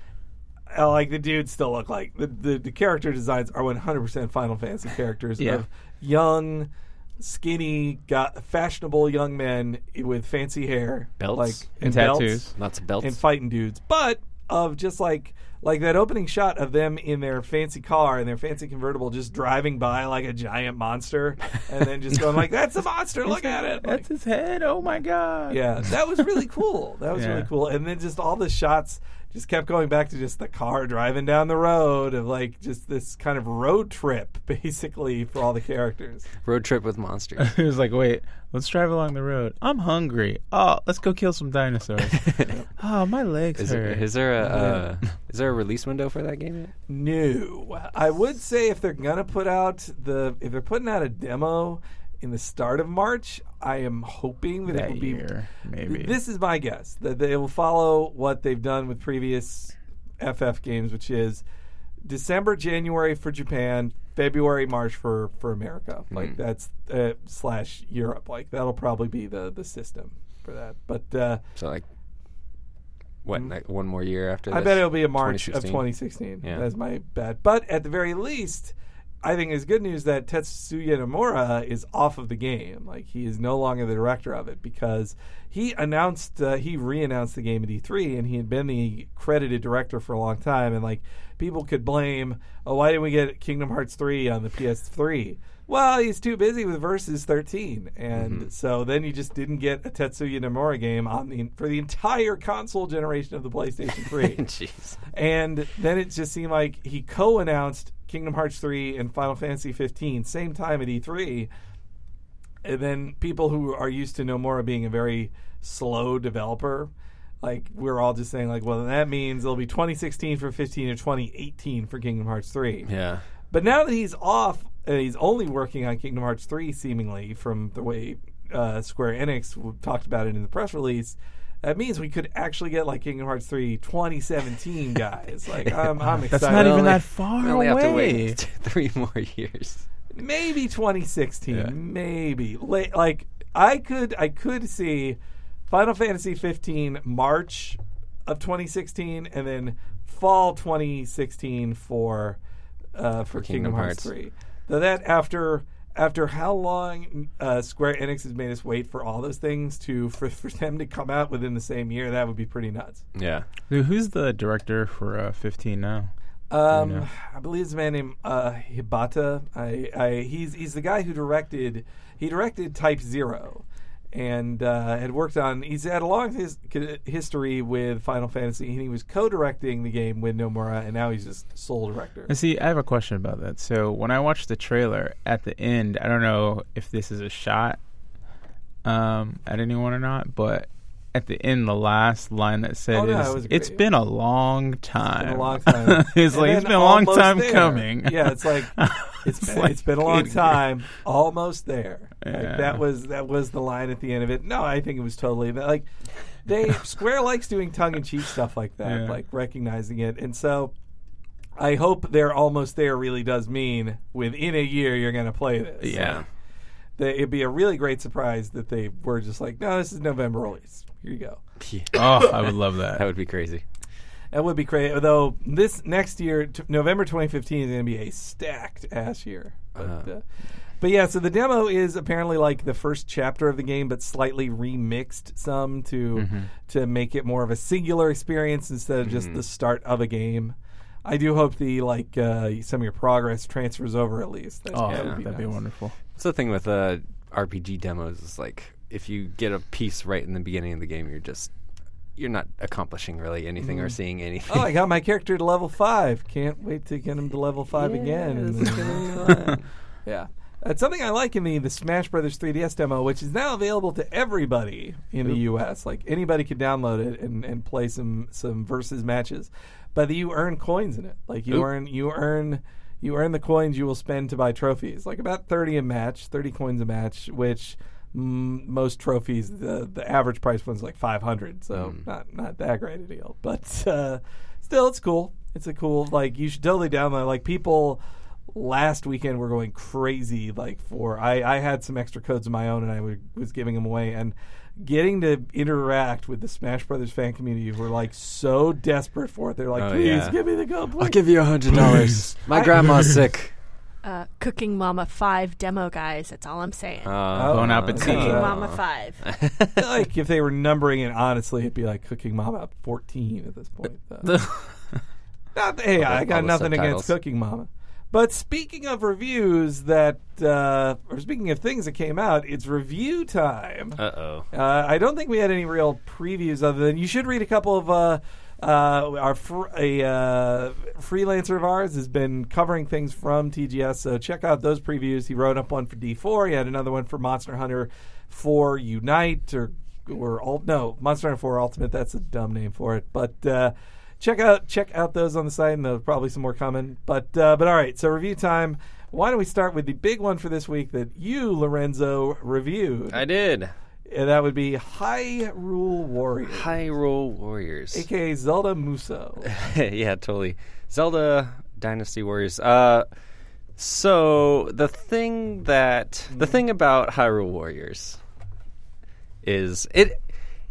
Uh, like the dudes still look like the, the the character designs are one hundred percent Final Fantasy characters Yeah. of young, skinny, got fashionable young men with fancy hair, Belts. like And belts, tattoos. Lots of belts. and fighting dudes, but of just like like that opening shot of them in their fancy car and their fancy convertible, just driving by like a giant monster, and then just going like, "That's a monster! Look at it!" Like, That's his head. Oh my god. yeah, that was really cool. That was Yeah. really cool. And then just all the shots just kept going back to just the car driving down the road of like just this kind of road trip basically for all the characters. Road trip with monsters. It was like, wait, let's drive along the road. I'm hungry. Oh, let's go kill some dinosaurs. Oh, my legs Is hurt. there, is there a uh, is there a release window for that game yet? No. I would say if they're gonna put out the if they're putting out a demo in the start of March, I am hoping that, it that will be year, maybe. This is my guess that they will follow what they've done with previous F F games, which is December, January for Japan, February, March for, for America. Like that's uh, slash Europe. Like that'll probably be the, the system for that. But uh, So like, what? Like one more year after? I this? bet it'll be a March of twenty sixteen? twenty sixteen. Yeah. That's my bet. But at the very least, I think it's good news that Tetsuya Nomura is off of the game. Like he is no longer the director of it because he announced, uh, he re-announced the game at E three, and he had been the credited director for a long time. And like people could blame, oh, why didn't we get Kingdom Hearts three on the P S three? Well, he's too busy with Versus thirteen, and Mm-hmm. so then you just didn't get a Tetsuya Nomura game on the for the entire console generation of the PlayStation three. Jeez. And then it just seemed like he co-announced Kingdom Hearts three and Final Fantasy fifteen same time at E three. And then people who are used to Nomura being a very slow developer, like we're all just saying like, well, that means it'll be twenty sixteen for fifteen or twenty eighteen for Kingdom Hearts three. Yeah. But now that he's off, and he's only working on Kingdom Hearts three, seemingly, from the way uh, Square Enix w- talked about it in the press release, that means we could actually get like Kingdom Hearts three twenty seventeen, guys. Like, I'm, I'm excited. That's not even only- that far We only away. have to wait three more years. Maybe twenty sixteen, Yeah. maybe. La- like, I could, I could see Final Fantasy fifteen March of twenty sixteen, and then fall twenty sixteen for uh, for, Kingdom, Kingdom Hearts Hearts. three. Though that after after how long uh, Square Enix has made us wait for all those things to for, for them to come out within the same year, that would be pretty nuts. Yeah. Dude, who's the director for uh, fifteen now? Um, know? I believe it's a man named uh, Hibata. I, I, he's he's the guy who directed he directed Type Zero, and uh, had worked on. He's had a long his, history with Final Fantasy, and he was co-directing the game with Nomura, and now he's just sole director. And see, I have a question about that. So when I watched the trailer at the end, I don't know if this is a shot um, at anyone or not, but at the end, the last line that said Oh, no, is, it was "It's great. been a long time." It's been a long time. It's And like it's then been a long almost time there. coming. Yeah, it's like it's It's been, like, it's been a long good time, almost there. Like, Yeah. that was that was the line at the end of it. No, I think it was totally like they Square likes doing tongue in cheek stuff like that, Yeah. like recognizing it, and so I hope they're almost there. Really does mean within a year you're going to play this. Yeah. They, it'd be a really great surprise that they were just like, no, this is November release. Here you go. Oh, I would love that. That would be crazy. That would be crazy. Although this next year, t- November twenty fifteen, is going to be a stacked ass year. But, Uh-huh. uh, but yeah, so the demo is apparently like the first chapter of the game, but slightly remixed some to Mm-hmm. to make it more of a singular experience instead of just the start of a game. I do hope the like uh, some of your progress transfers over at least. That, Oh, that yeah, would be that'd be nice. wonderful. That's the thing with uh, R P G demos is like if you get a piece right in the beginning of the game, you're just you're not accomplishing really anything or seeing anything. Oh, I got my character to level five. Can't wait to get him to level five again. And then- yeah. It's something I like in the, the Smash Brothers three D S demo, which is now available to everybody in the U S. Like, anybody could download it and, and play some, some versus matches. But you earn coins in it. Like, you Oop. earn you earn you earn the coins you will spend to buy trophies. Like, about thirty a match, thirty coins a match, which mm, most trophies, the the average price one's like five hundred. So Mm. not not that great a deal. But uh, still, it's cool. It's a cool, like, you should totally download. Like, people last weekend were going crazy, like, for, I, I had some extra codes of my own, and I w- was giving them away, and getting to interact with the Smash Brothers fan community who were, like, so desperate for it. They're like, Oh, please, yeah. give me the code, please. I'll give you a hundred dollars. My I- grandma's sick. Uh, Cooking Mama five demo, guys. That's all I'm saying. Uh, Bon uh, appetit. Cooking uh, Mama five. like, if they were numbering it honestly, it'd be like Cooking Mama fourteen at this point. though. Not, hey, All the- I got all the nothing against subtitles. Cooking Mama. But speaking of reviews that, uh, or speaking of things that came out, it's review time. Uh oh. Uh, I don't think we had any real previews other than you should read a couple of uh, uh, our fr- a uh, freelancer of ours has been covering things from T G S, so check out those previews. He wrote up one for D four. He had another one for Monster Hunter four Unite or or Ult- no Monster Hunter four Ultimate. That's a dumb name for it, but. Uh, Check out check out those on the site, and there's probably some more coming. But uh, but all right, so review time. Why don't we start with the big one for this week that you, Lorenzo, reviewed? I did. And that would be Hyrule Warriors, Hyrule Warriors. a k a. Zelda Muso. Yeah, totally. Zelda Dynasty Warriors. Uh, so the thing that the thing about Hyrule Warriors is it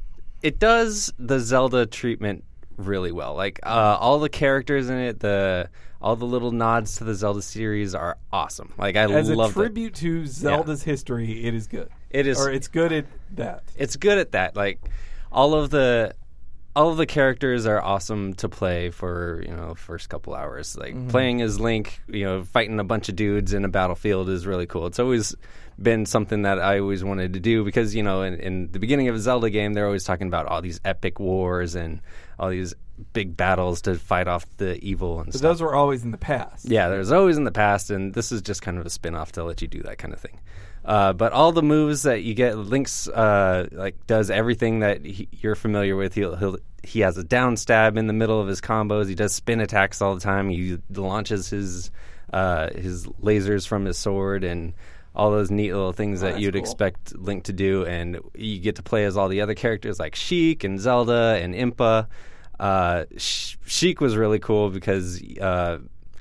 it does the Zelda treatment really well. Like uh, all the characters in it, the all the little nods to the Zelda series are awesome. Like I As a love it. tribute to Zelda's history, it is good. It is. Or it's good at that. It's good at that. Like all of the all of the characters are awesome to play for, you know, first couple hours. Like Mm-hmm. playing as Link, you know, fighting a bunch of dudes in a battlefield is really cool. It's always been something that I always wanted to do because, you know, in, in the beginning of a Zelda game, they're always talking about all these epic wars and all these big battles to fight off the evil and But stuff. those were always in the past. Yeah, there's always in the past, and this is just kind of a spin-off to let you do that kind of thing. Uh, but all the moves that you get, Link's uh, like does everything that he, you're familiar with. He'll, he'll he has a down stab in the middle of his combos. He does spin attacks all the time. He launches his uh, his lasers from his sword and all those neat little things Oh, that that's you'd cool. expect Link to do. And you get to play as all the other characters like Sheik and Zelda and Impa. Uh, Sh- Sheik was really cool because uh,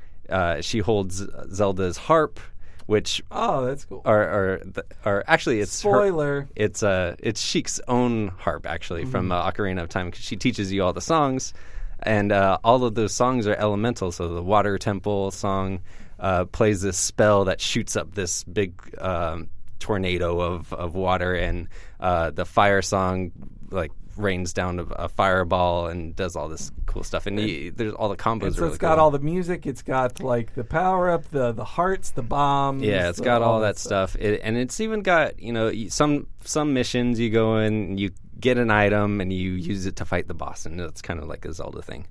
uh, she holds Zelda's harp, which Oh, that's cool. or or, the, or actually it's her, Spoiler. it's uh it's Sheik's own harp actually from uh, Ocarina of Time because she teaches you all the songs, and uh, all of those songs are elemental. So the Water Temple song uh, plays this spell that shoots up this big um, tornado of of water, and uh, the Fire song like rains down a, a fireball and does all this cool stuff. And you, there's all the combos. And so are really it's got cool. all the music. It's got like the power up, the the hearts, the bombs. Yeah, it's the- got all that stuff, it, and it's even got you know y- some some missions you go in, and you get an item, and you use it to fight the boss, and it's kind of like a Zelda thing.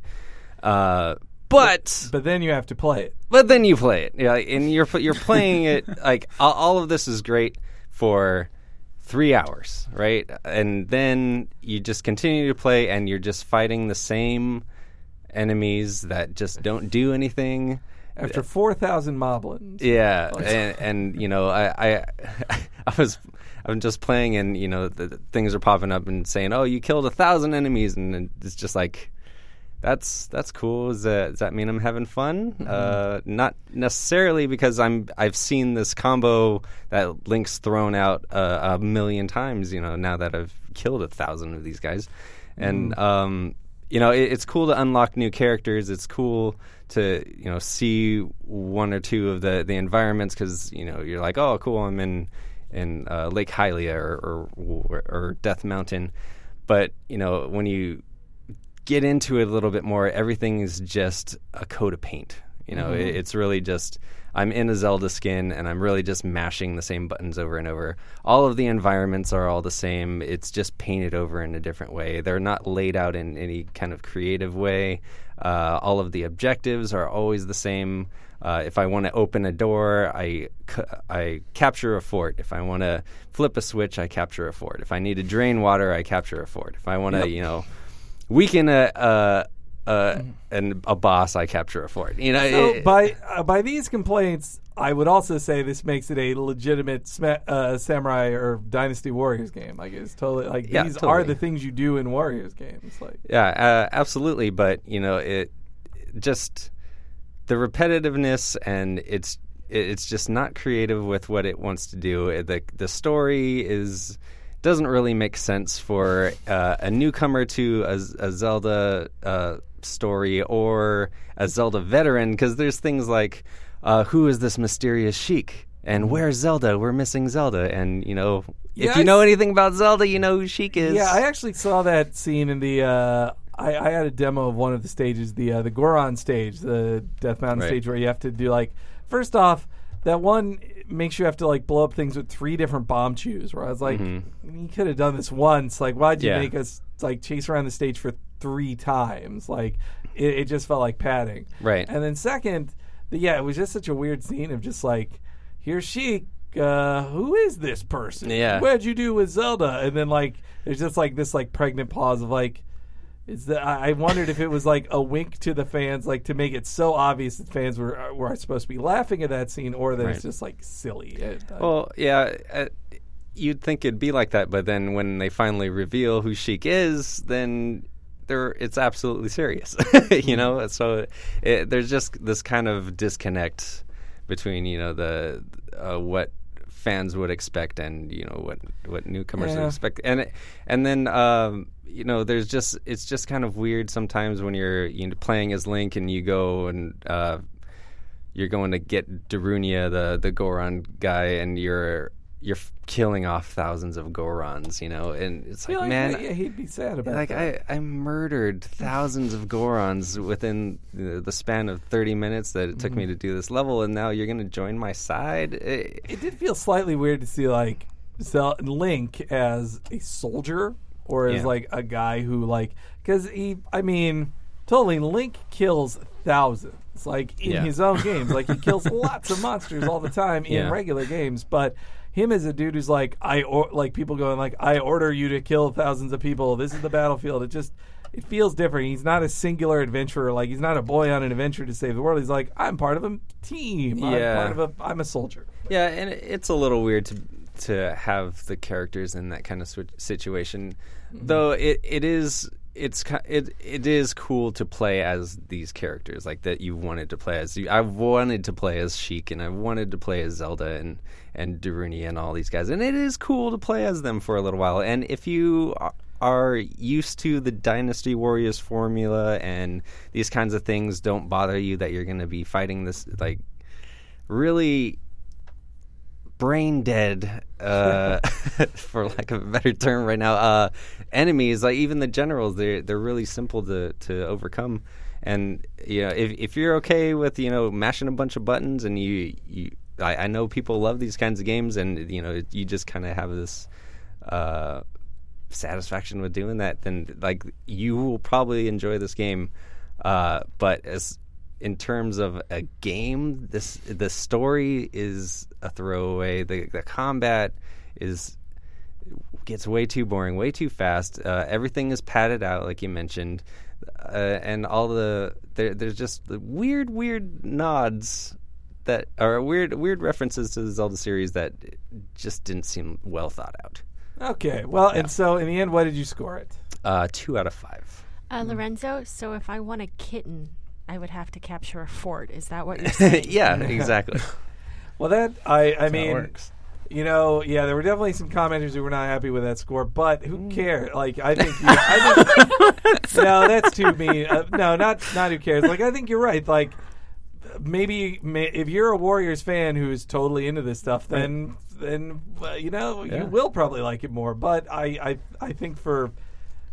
Uh, but But then you have to play it. but then you play it, yeah, and you're you're playing it like all, all of this is great for three hours, right? And then you just continue to play, and you're just fighting the same enemies that just don't do anything. After four thousand moblins. Yeah, and, and you know, I, I, I was, I'm just playing, and you know, the, the things are popping up and saying, "Oh, you killed a thousand enemies," and it's just like, that's that's cool. Does that, does that mean I'm having fun? Mm-hmm. Uh, not necessarily, because I'm I've seen this combo that Link's thrown out uh, a million times. You know, now that I've killed a thousand of these guys, and Mm. um, you know, it, it's cool to unlock new characters. It's cool to, you know, see one or two of the, the environments because, you know, you're like, oh, cool, I'm in in uh, Lake Hylia or, or or Death Mountain. But, you know, when you get into it a little bit more, everything is just a coat of paint. You know, Mm-hmm. it, it's really just I'm in a Zelda skin and I'm really just mashing the same buttons over and over. All of the environments are all the same. It's just painted over in a different way. They're not laid out in any kind of creative way. Uh, all of the objectives are always the same. Uh, if I want to open a door, I, c- I capture a fort. If I want to flip a switch, I capture a fort. If I need to drain water, I capture a fort. If I want to, Yep. you know, weaken a, a, a, an, a boss, I capture a fort. You know, So it- by uh, by these complaints, I would also say this makes it a legitimate sma- uh, samurai or Dynasty Warriors game. Like it's totally like Yeah, these are totally. the things you do in Warriors games. Like Yeah, uh, absolutely. But you know, it just the repetitiveness, and it's it's just not creative with what it wants to do. The the story is doesn't really make sense for uh, a newcomer to a, a Zelda uh, story or a Zelda veteran, because there's things like uh, who is this mysterious Sheik? And where's Zelda? We're missing Zelda. And, you know, Yeah, if you I know s- anything about Zelda, you know who Sheik is. yeah, I actually saw that scene in the. Uh, I, I had a demo of one of the stages, the uh, the Goron stage, the Death Mountain Right. stage, where you have to do like first off. That one makes you have to like blow up things with three different bomb chews. Where I was like, you could have done this once. Like, why'd you Yeah. make us like chase around the stage for three times? Like, it, it just felt like padding. Right. And then second, the, yeah, it was just such a weird scene of just like, here's Sheik. Uh, who is this person? Yeah. What'd you do with Zelda? And then like, there's just like this like pregnant pause of like. Is that I I wondered if it was like a wink to the fans, like to make it so obvious that fans were were supposed to be laughing at that scene, or that it's Right. just like silly. It, uh, Well, yeah, uh, you'd think it'd be like that, but then when they finally reveal who Sheik is, then they're, it's absolutely serious, you know? So it, there's just this kind of disconnect between, you know, the uh, what fans would expect and, you know, what, what newcomers Yeah. would expect. And it, and then, um, you know, there's just, it's just kind of weird sometimes when you're, you know, playing as Link and you go and, uh, you're going to get Darunia, the the Goron guy, and you're you're f- killing off thousands of Gorons, you know, and it's I feel like, like, man, yeah, he'd be sad about like that. I, I murdered thousands of Gorons within the, the span of thirty minutes that it took Mm-hmm. me to do this level, and now you're going to join my side. It, It did feel slightly weird to see like Zel- Link as a soldier or as Yeah. like a guy who like because he, I mean, totally Link kills thousands like in Yeah. his own games. Like he kills lots of monsters all the time in Yeah. regular games, but. Him as a dude who's like I or like people going like I order you to kill thousands of people. This is the battlefield. It just it feels different. He's not a singular adventurer. Like he's not a boy on an adventure to save the world. He's like I'm part of a team. I'm Yeah. part of a. I'm a soldier. Yeah, and it- it's a little weird to to have the characters in that kind of swi- situation, though. It it is it's ki- it it is cool to play as these characters like that you wanted to play as. You, I wanted to play as Sheik, and I wanted to play as Zelda and and Darunia and all these guys, and it is cool to play as them for a little while. And if you are- are used to the Dynasty Warriors formula and these kinds of things don't bother you, that you're going to be fighting this like really brain dead, uh, for lack of a better term right now, uh, enemies, like even the generals, they're, they're really simple to, to overcome. And, you know, if, if you're okay with, you know, mashing a bunch of buttons and you, you I, I know people love these kinds of games and, you know, you just kind of have this, uh, satisfaction with doing that, then like you will probably enjoy this game. Uh, but as in terms of a game, this the story is a throwaway. The the combat is gets way too boring, way too fast. Uh, everything is padded out, like you mentioned, uh, and all the there, there's just the weird, weird nods that are weird, weird references to the Zelda series that just didn't seem well thought out. Okay, well, and so in the end, what did you score it? Uh, two out of five. Uh, Lorenzo, so if I want a kitten, I would have to capture a fort. Is that what you're saying? Yeah, exactly. Well, that I, I That's how it mean, works. you know, yeah, there were definitely some commenters who were not happy with that score, but who cares? Like, I think, you, I think no, that's too mean. Uh, no, not not who cares. Like, I think you're right. Like, maybe may, if you're a Warriors fan who's totally into this stuff, then then uh, you know Yeah. you will probably like it more. But I, I I think for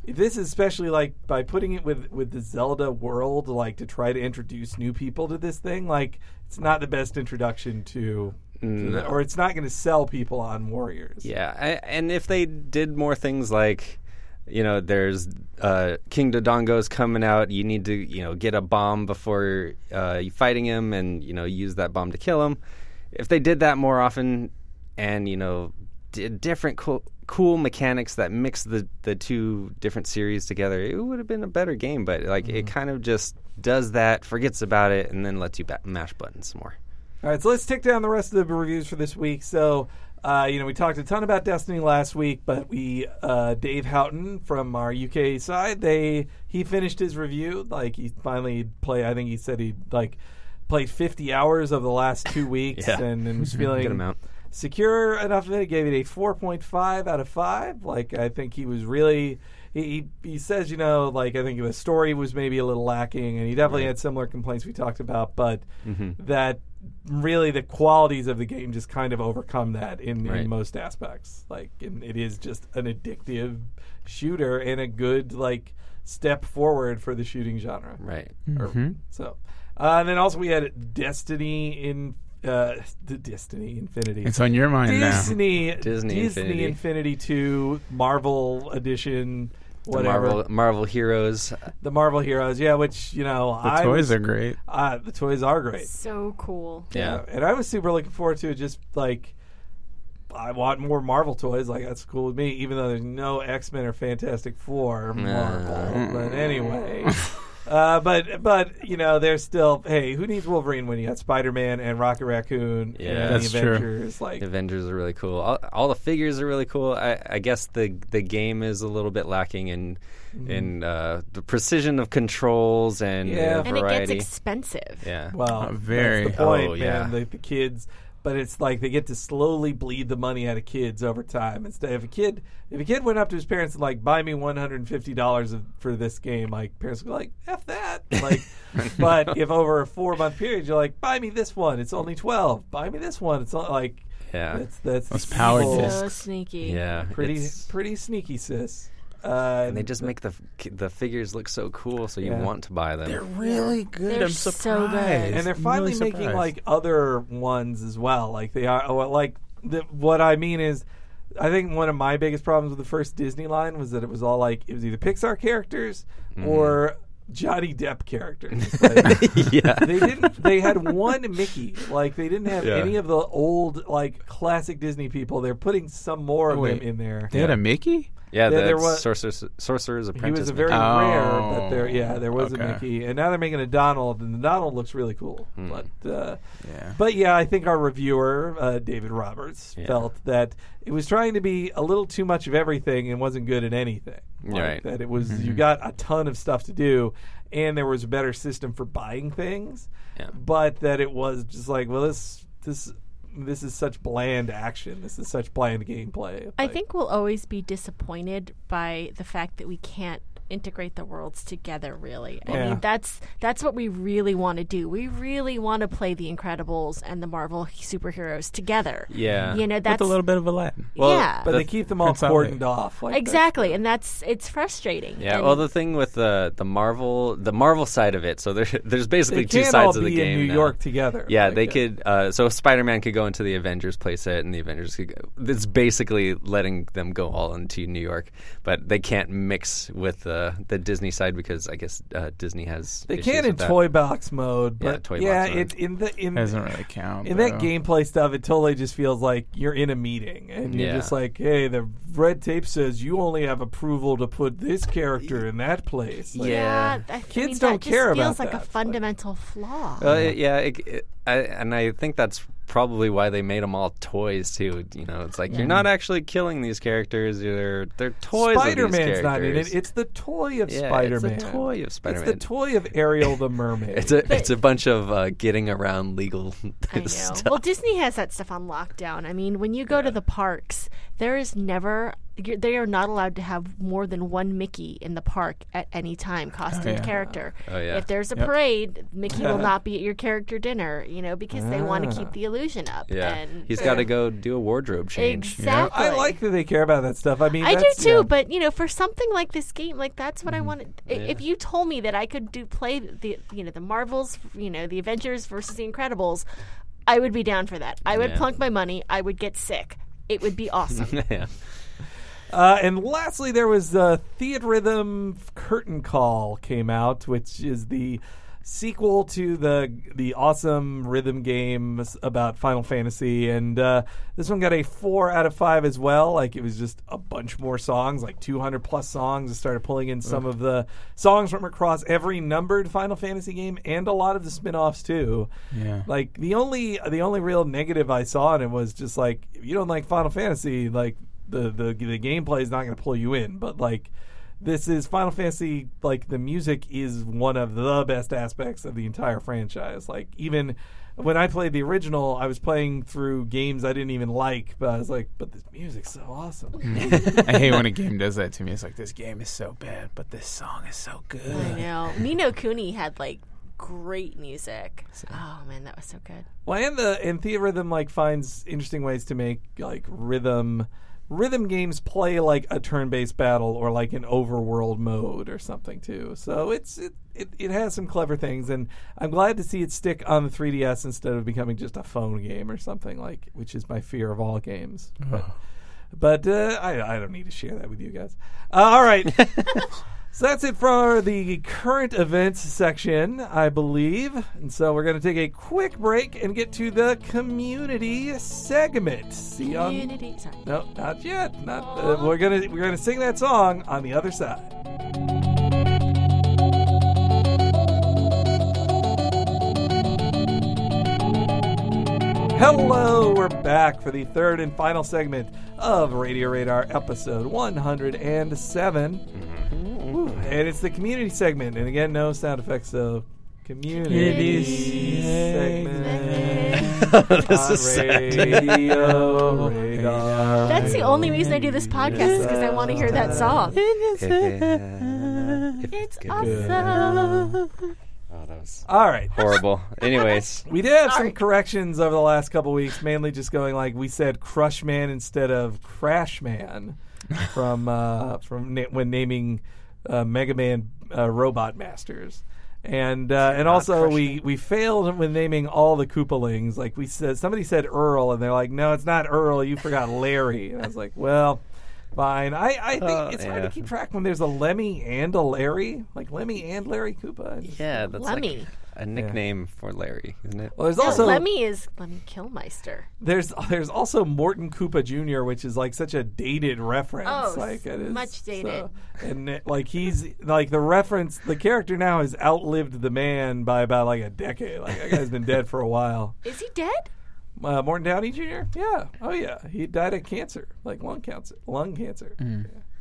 this is especially like by putting it with with the Zelda world, like to try to introduce new people to this thing. Like it's not the best introduction to. No. Or it's not going to sell people on Warriors. Yeah, I, and if they did more things like, you know, there's uh, King Dodongo's coming out, you need to, you know, get a bomb before uh, you fighting him and, you know, use that bomb to kill him. If they did that more often and, you know, did different cool, cool mechanics that mix the, the two different series together, it would have been a better game. But, like, mm-hmm. it kind of just does that, forgets about it, and then lets you ba- mash buttons more. All right, so let's tick down the rest of the reviews for this week. So, uh, you know, we talked a ton about Destiny last week, but we, uh, Dave Houghton from our U K side, they he finished his review. Like, he finally played, I think he said he, like, played fifty hours of the last two weeks yeah. and, and was feeling good amount. secure enough of it. He gave it a four point five out of five. Like, I think he was really... He, he says, you know, like, I think the story was maybe a little lacking, and he definitely right. had similar complaints we talked about, but mm-hmm. that really the qualities of the game just kind of overcome that in, right. in most aspects. Like, and it is just an addictive shooter and a good, like, step forward for the shooting genre. Right. Mm-hmm. Or, so, uh, and then also we had Destiny in uh, the Destiny Infinity. It's on your mind Disney, now. Disney Disney Infinity. Infinity two Marvel Edition. Whatever. Marvel, Marvel Heroes. The Marvel Heroes, yeah, which, you know, The I toys was, are great. Uh, the toys are great. So cool. Yeah. And I was super looking forward to it. Just like, I want more Marvel toys. Like, that's cool with me, even though there's no X-Men or Fantastic Four Marvel. But anyway. Uh, but, but you know, there's still, hey, who needs Wolverine when you got Spider-Man and Rocket Raccoon Yeah. and That's the true. Avengers? Like, The Avengers are really cool. All, all the figures are really cool. I, I guess the the game is a little bit lacking in Mm-hmm. in uh, the precision of controls and Yeah. uh, And it variety. gets expensive. yeah. well, Uh, very. that's the point, Oh, yeah. man. The, the kids, but it's like they get to slowly bleed the money out of kids over time. Instead, if a kid, if a kid went up to his parents and like, buy me one hundred and fifty dollars for this game, like parents would be like, F that. Like, but if over a four month period, you're like, buy me this one, it's only twelve. Buy me this one, it's not like, Yeah. that's that's Those power evil. discs. So sneaky. Yeah. pretty it's- pretty sneaky, sis. Uh, and they just make the the figures look so cool, so you Yeah. want to buy them. They're really good. They're I'm so surprised. good. and they're I'm finally really making surprised. like other ones as well. Like they are, well, like the, what I mean is, I think one of my biggest problems with the first Disney line was that it was all like it was either Pixar characters or Johnny Depp characters. Like, yeah. they didn't. They had one Mickey. Like they didn't have Yeah. any of the old like classic Disney people. They're putting some more of Wait. them in there. They had a Mickey? Yeah, There- the there was- Sorcerer's, Sorcerer's He Apprentice. was a very Mickey. Oh. rare, but there, yeah, there was Okay. a Mickey, and now they're making a Donald, and the Donald looks really cool. Hmm. But, uh, Yeah. but yeah, I think our reviewer uh, David Roberts Yeah. felt that it was trying to be a little too much of everything and wasn't good at anything. Like, Right. That it was you got a ton of stuff to do, and there was a better system for buying things, Yeah. but that it was just like, well, this this. This is such bland action. This is such bland gameplay. I Like, think we'll always be disappointed by the fact that we can't integrate the worlds together, really. I Yeah. mean, that's that's what we really want to do. We really want to play the Incredibles and the Marvel superheroes together. Yeah. You know, With that's a little bit of Aladdin. Well, yeah. but the- they keep them all Consolidate. cordoned off. Like exactly, and that's it's frustrating. Yeah, And well, the thing with the the Marvel the Marvel side of it, so there, there's They basically two can't all sides of be the game in New now. York together. Yeah, Like, they could. Uh, so Spider-Man could go into the Avengers playset, and the Avengers could go. It's basically letting them go all into New York, but they can't mix with uh, the Disney side because I guess uh, Disney has. They issues can in with that. toy box mode, Yeah, but toy yeah, box mode. it in the in Doesn't really count. in that though. gameplay stuff, it totally just feels like you're in a meeting and you're Yeah. just like, hey, the red tape says you only have approval to put this character in that place. Like, Yeah. I Kids mean, don't that just care feels about like that. a Like- fundamental flaw. Uh, it- yeah, it, it, I, and I think that's probably why they made them all toys too. You know, it's like you're not actually killing these characters; they're they're toys. Spider-Man's of these not in characters. it. It's the toy of Yeah, Spider-Man. It's a toy of Spider-Man. It's the toy of Ariel the Mermaid. It's a it's a bunch of uh, getting around legal I know. stuff. Well, Disney has that stuff on lockdown. I mean, when you go to the parks, there is never you're, they are not allowed to have more than one Mickey in the park at any time, costumed Oh, yeah. character. Oh, yeah. If there's a Yep. parade, Mickey will not be at your character dinner, you know, because they want to keep the illusion up. Yeah, And he's got to go do a wardrobe change. Exactly. I like that they care about that stuff. I mean, I do that's, too, yeah. but you know, for something like this game, like that's what I wanted. I If you told me that I could do play the, you know, the Marvels, you know, the Avengers versus the Incredibles, I would be down for that. I would Yeah. plunk my money. I would get sick. It would be awesome. yeah. Uh, and lastly, there was uh, Theatrhythm Curtain Call came out, which is the sequel to the the awesome rhythm game about Final Fantasy, and uh, this one got a four out of five as well. Like it was just a bunch more songs, like two hundred plus songs. It started pulling in some of the songs from across every numbered Final Fantasy game and a lot of the spin-offs too. Yeah. Like the only the only real negative I saw in it was just like, if you don't like Final Fantasy, like the the the gameplay is not going to pull you in. But like, this is Final Fantasy. Like the music is one of the best aspects of the entire franchise. Like even when I played the original, I was playing through games I didn't even like, but I was like, but this music's so awesome. I hate when a game does that to me. It's like, this game is so bad, but this song is so good. I know. Nino Cooney had like great music. Oh man, that was so good. Well, and the and Theatrhythm like finds interesting ways to make like rhythm rhythm games play like a turn-based battle or like an overworld mode or something too. So it's it, it it has some clever things, and I'm glad to see it stick on the three D S instead of becoming just a phone game or something, like, which is my fear of all games. But, but uh, I I don't need to share that with you guys. Uh, all right. So that's it for the current events section, I believe. And so we're going to take a quick break and get to the community segment. See you on... Community. Sorry. No, not yet. Not. Uh, we're gonna we're gonna sing that song on the other side. Hello, we're back for the third and final segment of Radio Radar, episode one hundred seven. Woo. And it's the community segment. And again, no sound effects, so community segment. This on is sad. Radio Radar. That's the only reason I do this podcast, is because I want to hear that song. It's awesome. Oh, that was All right. horrible. Anyways, We did have Sorry. some corrections over the last couple weeks, mainly just going like we said Crush Man instead of Crash Man from uh, from na- when naming uh, Mega Man uh, Robot Masters. And uh, and also we, we failed when naming all the Koopalings. Like we said, somebody said Earl, and they're like, no, it's not Earl. You forgot Larry. And I was like, well, fine. I, I think Uh, it's hard yeah. to keep track when there's a Lemmy and a Larry, like Lemmy and Larry Koopa. yeah, that's Lemmy. like a nickname for Larry, isn't it? Well, there's No, also Lemmy is Lemmy Kilmeister. There's there's also Morton Koopa Junior, which is like such a dated reference. Oh, like it is much dated. so- and it, like he's like the reference. The character now has outlived the man by about like a decade. Like that guy's been dead for a while. Is he dead? Uh, Morton Downey Junior Yeah. Oh yeah. He died of cancer, like lung cancer. Lung cancer. Yeah.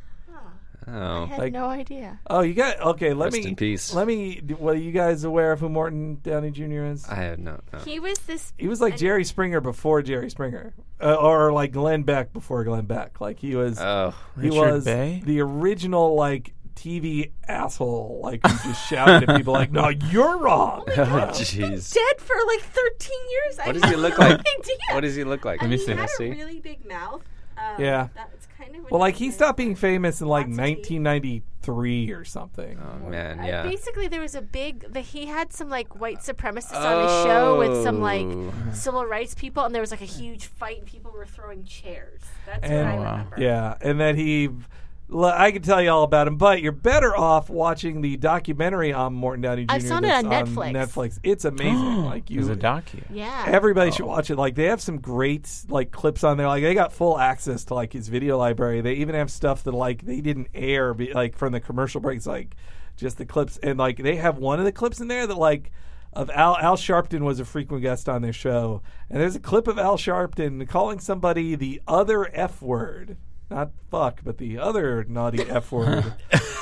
I Oh, had Like- no idea. Oh, you got okay. Let Rest me. in peace. Let me. Well, you guys aware of who Morton Downey Junior is? I have no. no. He was this. He was like Jerry Springer before Jerry Springer, uh, or like Glenn Beck before Glenn Beck. Like he was. Oh, He Richard was Bay? the original like T V asshole, like who just shouted at people like, "No, you're wrong." oh, jeez. Dead for like thirteen years. I What does had he look no like? idea. What does he look like? I mean, see. he had Let's a see. really big mouth. Um, Yeah. That's kind of. Well, like he stopped being famous in like Lots of teeth. nineteen ninety-three or something. Oh man, Uh, yeah. Basically, there was a big. The, he had some like white supremacists on his show with some like Oh. civil rights people, and there was like a huge fight. and People were throwing chairs. That's And- what I Oh, wow. remember. Yeah, and that he. l- I can tell you all about him, but you're better off watching the documentary on Morton Downey Junior I've seen it that's on Netflix. Netflix. It's amazing. Like you, There's a docu. Yeah. Everybody should watch it. Like they have some great like clips on there. Like they got full access to like his video library. They even have stuff that like they didn't air be, like from the commercial breaks, like just the clips. And like they have one of the clips in there that like of Al Al Sharpton was a frequent guest on their show. And there's a clip of Al Sharpton calling somebody the other F word. Not fuck, but the other naughty F word.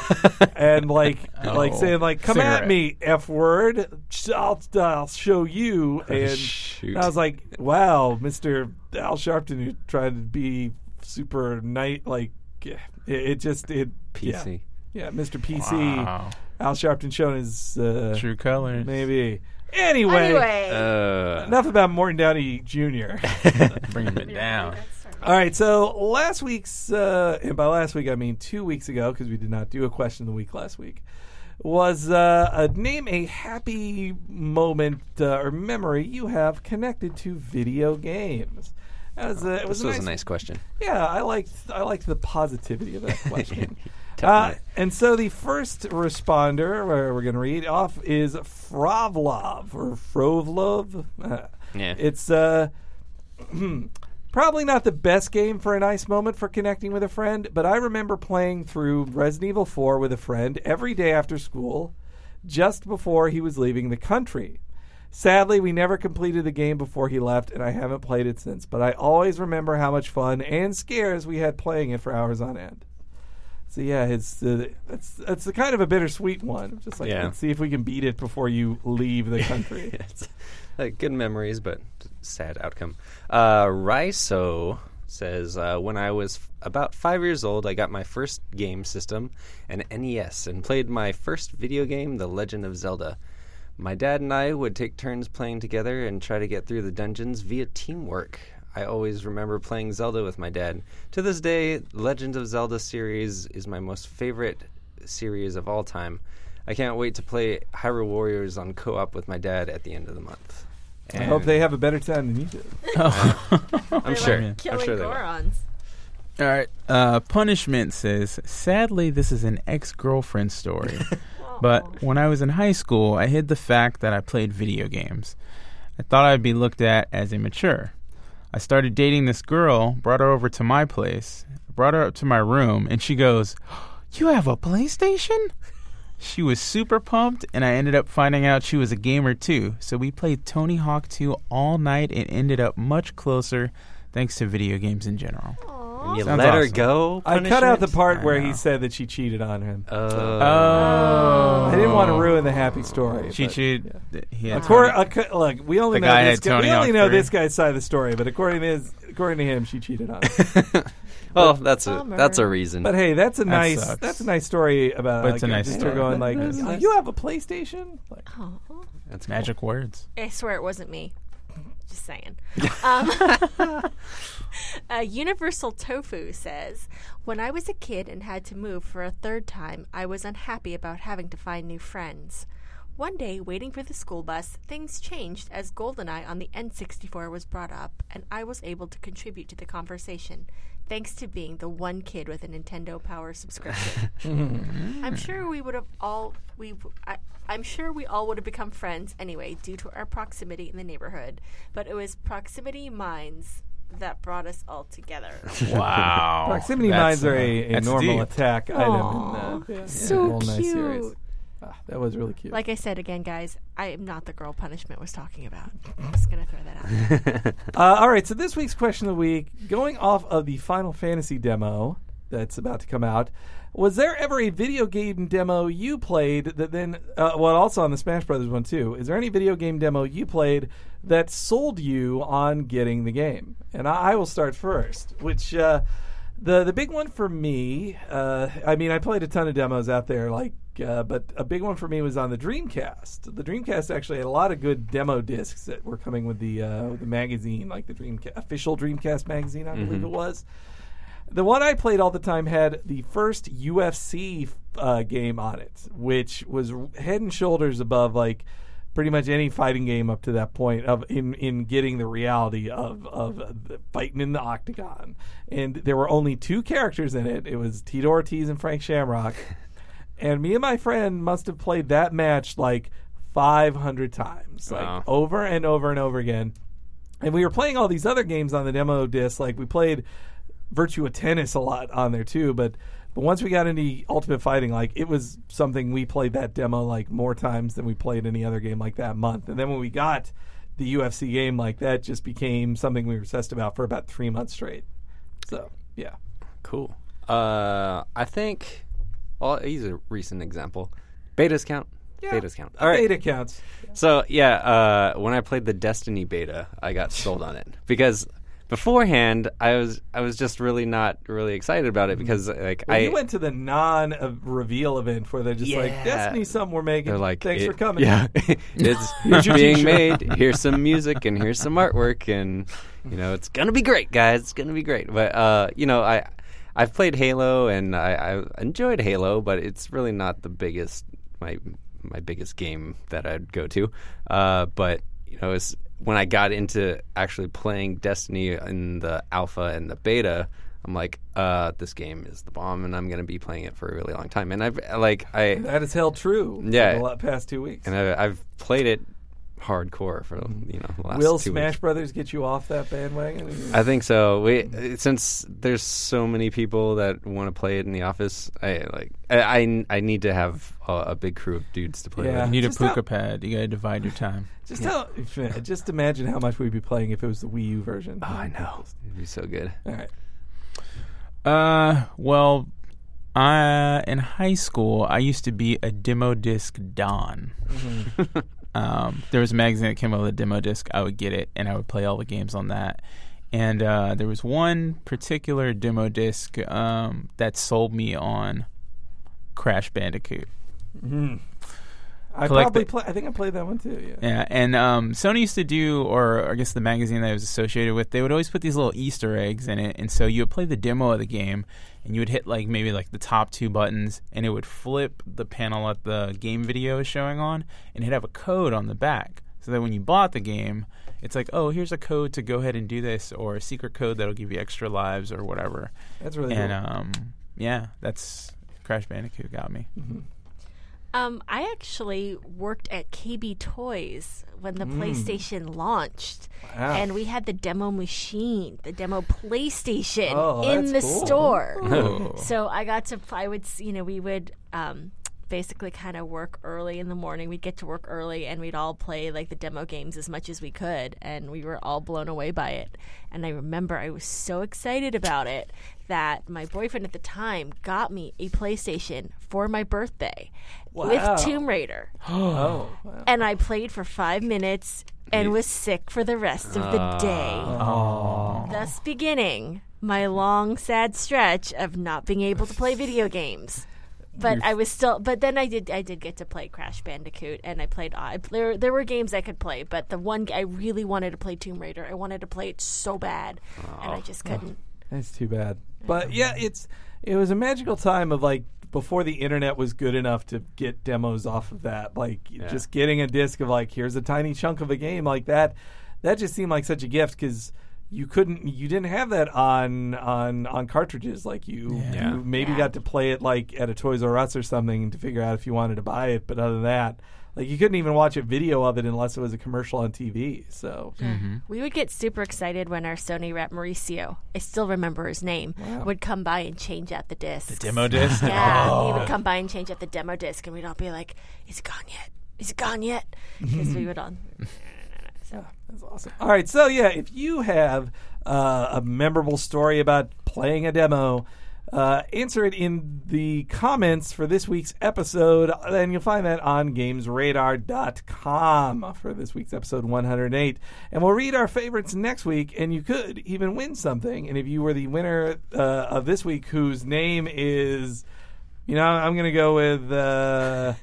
And like like Oh. saying like come Cigarette. at me F word. I'll, I'll show you. And Shoot. I was like, wow, Mister Al Sharpton, you're trying to be super night, like yeah, it, it just it P yeah. C. Yeah, Mister P C. Wow. Al Sharpton showing his uh, True colors. maybe. Anyway, Anyway. Uh, enough about Morton Downey Junior Bringing it down. All right, so last week's, uh, and by last week I mean two weeks ago, because we did not do a question of the week last week, was uh, a name a happy moment uh, or memory you have connected to video games. That was, uh, it was this a was nice, a nice question. Yeah, I liked I liked the positivity of that question. uh, Definitely. and so the first responder where we're going to read off is Frovlov or Frovlov. Uh, Yeah. It's uh, probably not the best game for a nice moment for connecting with a friend, but I remember playing through Resident Evil four with a friend every day after school, just before he was leaving the country. Sadly, we never completed the game before he left, and I haven't played it since, but I always remember how much fun and scares we had playing it for hours on end. So yeah, it's uh, it's it's a kind of a bittersweet one. Just like, Yeah. let's see if we can beat it before you leave the country. It's like good memories, but sad outcome. Uh, Raiso says, uh, when I was f- about five years old, I got my first game system, an N E S, and played my first video game, The Legend of Zelda. My dad and I would take turns playing together and try to get through the dungeons via teamwork. I always remember playing Zelda with my dad. To this day, Legend of Zelda series is my most favorite series of all time. I can't wait to play Hyrule Warriors on co-op with my dad at the end of the month. I hope they have a better time than you did. I'm sure. I'm Killing sure they will. Gorons. All right. Uh, Punishment says, sadly, this is an ex-girlfriend story. But when I was in high school, I hid the fact that I played video games. I thought I'd be looked at as immature. I started dating this girl, brought her over to my place, brought her up to my room, and she goes, "You have a PlayStation?" She was super pumped, and I ended up finding out she was a gamer too. So we played Tony Hawk two all night and ended up much closer thanks to video games in general. And you Sounds let her awesome. go? I cut out the Punishment? part I where know. he said that she cheated on him. Oh. Oh. I didn't want to ruin the happy story. She but, cheated. yeah. He had According, Tony- acco- look, we only The know guy this had guy. Tony We only Hawk know three. this guy's side of the story, but according to his, according to him, she cheated on him. Well, that's a Bummer. that's a reason. But hey, that's a That nice sucks. that's a nice story about. But like, it's a nice just story. Going like, That's "Oh, nice. you have a PlayStation? Like, Oh, that's cool. Magic words. I swear it wasn't me. Just saying. um, uh, Universal Tofu says, when I was a kid and had to move for a third time, I was unhappy about having to find new friends. One day, waiting for the school bus, things changed as GoldenEye on the N sixty-four was brought up, and I was able to contribute to the conversation, thanks to being the one kid with a Nintendo Power subscription. I'm sure we would have all we w- I, I'm sure we all would have become friends anyway due to our proximity in the neighborhood, but it was proximity mines that brought us all together. Wow. proximity That's, mines are uh, a, a that's normal deep. attack Aw, item in the yeah, so the whole nice cute. series. Ah, that was really cute. Like I said again, guys, I am not the girl Punishment was talking about. I'm just gonna throw that out there. Uh, all right, so this week's question of the week, going off of the Final Fantasy demo that's about to come out, was there ever a video game demo you played that then, uh, well, also on the Smash Brothers one too, is there any video game demo you played that sold you on getting the game? And I, I will start first, which uh, the the big one for me, uh, I mean, I played a ton of demos out there, like, uh, but a big one for me was on the Dreamcast. The Dreamcast actually had a lot of good demo discs that were coming with the uh, with the magazine, like the Dreamcast official Dreamcast magazine, I believe it was. The one I played all the time had the first U F C uh, game on it, which was r- head and shoulders above like pretty much any fighting game up to that point of in, in getting the reality of of uh, the fighting in the octagon. And there were only two characters in it. It was Tito Ortiz and Frank Shamrock. And me and my friend must have played that match like five hundred times, like Wow. over and over and over again. And we were playing all these other games on the demo disc. Like we played Virtua Tennis a lot on there too, but but once we got into Ultimate Fighting, like it was something we played that demo like more times than we played any other game like that month. And then when we got the U F C game, like that just became something we were obsessed about for about three months straight. So yeah, Cool. Uh, I think. Well, he's a recent example. Betas count. yeah. Betas count. All right. Beta counts. So yeah, uh, when I played the Destiny beta, I got sold on it because beforehand, I was I was just really not really excited about it because like Well, I you went to the non-reveal event where they're just like, Yeah. Destiny's something we're making. they're like, Thanks it- for coming. Yeah, it's Here's your being t-shirt. made. Here's some music and here's some artwork, and you know it's gonna be great, guys. It's gonna be great. But uh, you know, I I've played Halo and I, I enjoyed Halo, but it's really not the biggest my my biggest game that I'd go to. Uh, but you know, it's when I got into actually playing Destiny in the alpha and the beta, I'm like, uh, this game is the bomb, and I'm going to be playing it for a really long time. And I've like I That is held true Yeah. for the la- past two weeks. and I, I've played it hardcore for you know the last Will two Smash weeks. Brothers get you off that bandwagon? I think so. We since there's so many people that want to play it in the office, I like I I, I need to have a, a big crew of dudes to play Yeah. with. You need Just a puka how- pad. You gotta divide your time. Just how, if, just imagine how much we'd be playing if it was the Wii U version. Oh, I know. It'd be so good. All right. Uh, well, I in high school I used to be a demo disc don. um, there was a magazine that came out with a demo disc. I would get it and I would play all the games on that. And uh, there was one particular demo disc um, that sold me on Crash Bandicoot. Mm-hmm. I Collect probably the- play. I think I played that one too. Yeah. Yeah, and um, Sony used to do, or I guess the magazine that I was associated with, they would always put these little Easter eggs in it, and so you would play the demo of the game, and you would hit like maybe like the top two buttons, and it would flip the panel that the game video is showing on, and it'd have a code on the back, so that when you bought the game, it's like, oh, here's a code to go ahead and do this, or a secret code that'll give you extra lives or whatever. That's really And cool. um, yeah, that's Crash Bandicoot got me. Um, I actually worked at K B Toys when the PlayStation launched, Wow. and we had the demo machine, the demo PlayStation Oh, in the that's cool. store. Oh. So I got to, I would, s- you know, we would um, basically kind of work early in the morning. We'd get to work early, and we'd all play like the demo games as much as we could, and we were all blown away by it. And I remember I was so excited about it that my boyfriend at the time got me a PlayStation for my birthday Wow. with Tomb Raider. Oh. Wow. And I played for five minutes and was sick for the rest of the day. Oh. Thus beginning my long, sad stretch of not being able to play video games. But I was still. But then I did. I did get to play Crash Bandicoot, and I played. I, there, there were games I could play, but the one I really wanted to play Tomb Raider. I wanted to play it so bad, and I just couldn't. That's too bad. But yeah, it's it was a magical time of like before the internet was good enough to get demos off of that. Like just getting a disc of like here's a tiny chunk of a game like that. That just seemed like such a gift because you couldn't you didn't have that on on on cartridges. Like you, Yeah. you maybe Yeah. got to play it like at a Toys R Us or something to figure out if you wanted to buy it. But other than that, like you couldn't even watch a video of it unless it was a commercial on T V. So We would get super excited when our Sony rep Mauricio, I still remember his name, would come by and change out the discs. Demo disc? Yeah, he would come by and change out the demo disc, and we'd all be like, "Is it gone yet? Is it gone yet?" Because we would all. So. That's awesome. All right, so yeah, if you have uh, a memorable story about playing a demo, uh, answer it in the comments for this week's episode, and you'll find that on games radar dot com for this week's episode one hundred eight. And we'll read our favorites next week, and you could even win something. And if you were the winner uh, of this week, whose name is, you know, I'm going to go with, uh,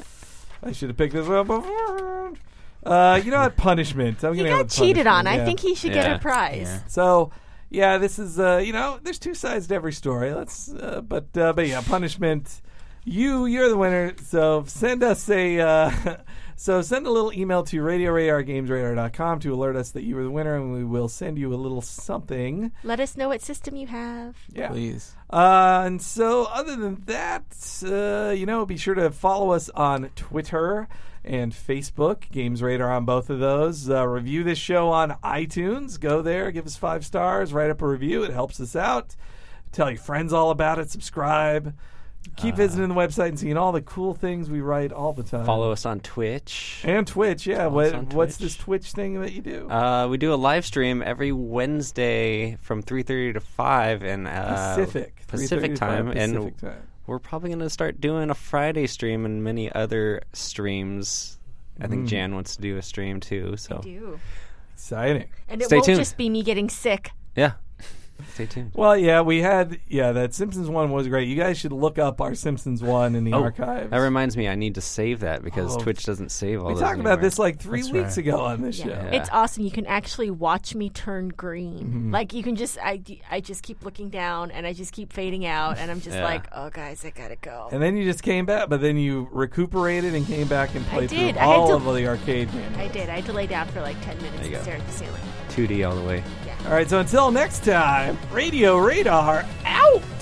I should have picked this one before. Uh, you know what? Punishment. I'm He gonna go got with cheated on. Punishment, I yeah. think he should get Yeah. a prize. Yeah. So, yeah, this is uh, you know, there's two sides to every story. Let's, uh, but uh, but yeah, Punishment. You you're the winner. So send us a uh, so send a little email to radio radar games radar dot com to alert us that you were the winner, and we will send you a little something. Let us know what system you have. Yeah. Please. Uh, and so, other than that, uh, you know, be sure to follow us on Twitter and Facebook, Games Radar on both of those. Uh, review this show on iTunes. Go there, give us five stars, write up a review. It helps us out. Tell your friends all about it. Subscribe. Keep visiting the website and seeing all the cool things we write all the time. Follow us on Twitch. And Twitch, yeah. Follow us What, on what's Twitch. this Twitch thing that you do? Uh, we do a live stream every Wednesday from three thirty to five in uh, Pacific. Pacific three thirty-five time, Pacific and time. we're probably going to start doing a Friday stream and many other streams. I think Jan wants to do a stream too. So I do. Exciting. And it Stay won't tuned. just be me getting sick. Yeah. Stay tuned. Well, yeah, we had, yeah, that Simpsons one was great. You guys should look up our Simpsons one in the Oh, archives. That reminds me, I need to save that because Oh. Twitch doesn't save all we those talked about anymore. this like three That's weeks right. ago on this Yeah. show. Yeah. It's awesome. You can actually watch me turn green. Mm-hmm. Like you can just, I, I just keep looking down and I just keep fading out, and I'm just Yeah. like, oh guys, I gotta go. And then you just came back, but then you recuperated and came back and played did. through I had all to- of the arcade games. I did. I had to lay down for like ten minutes There you and go. stare at the ceiling. two D all the way. All right, so until next time, Radio Radar out.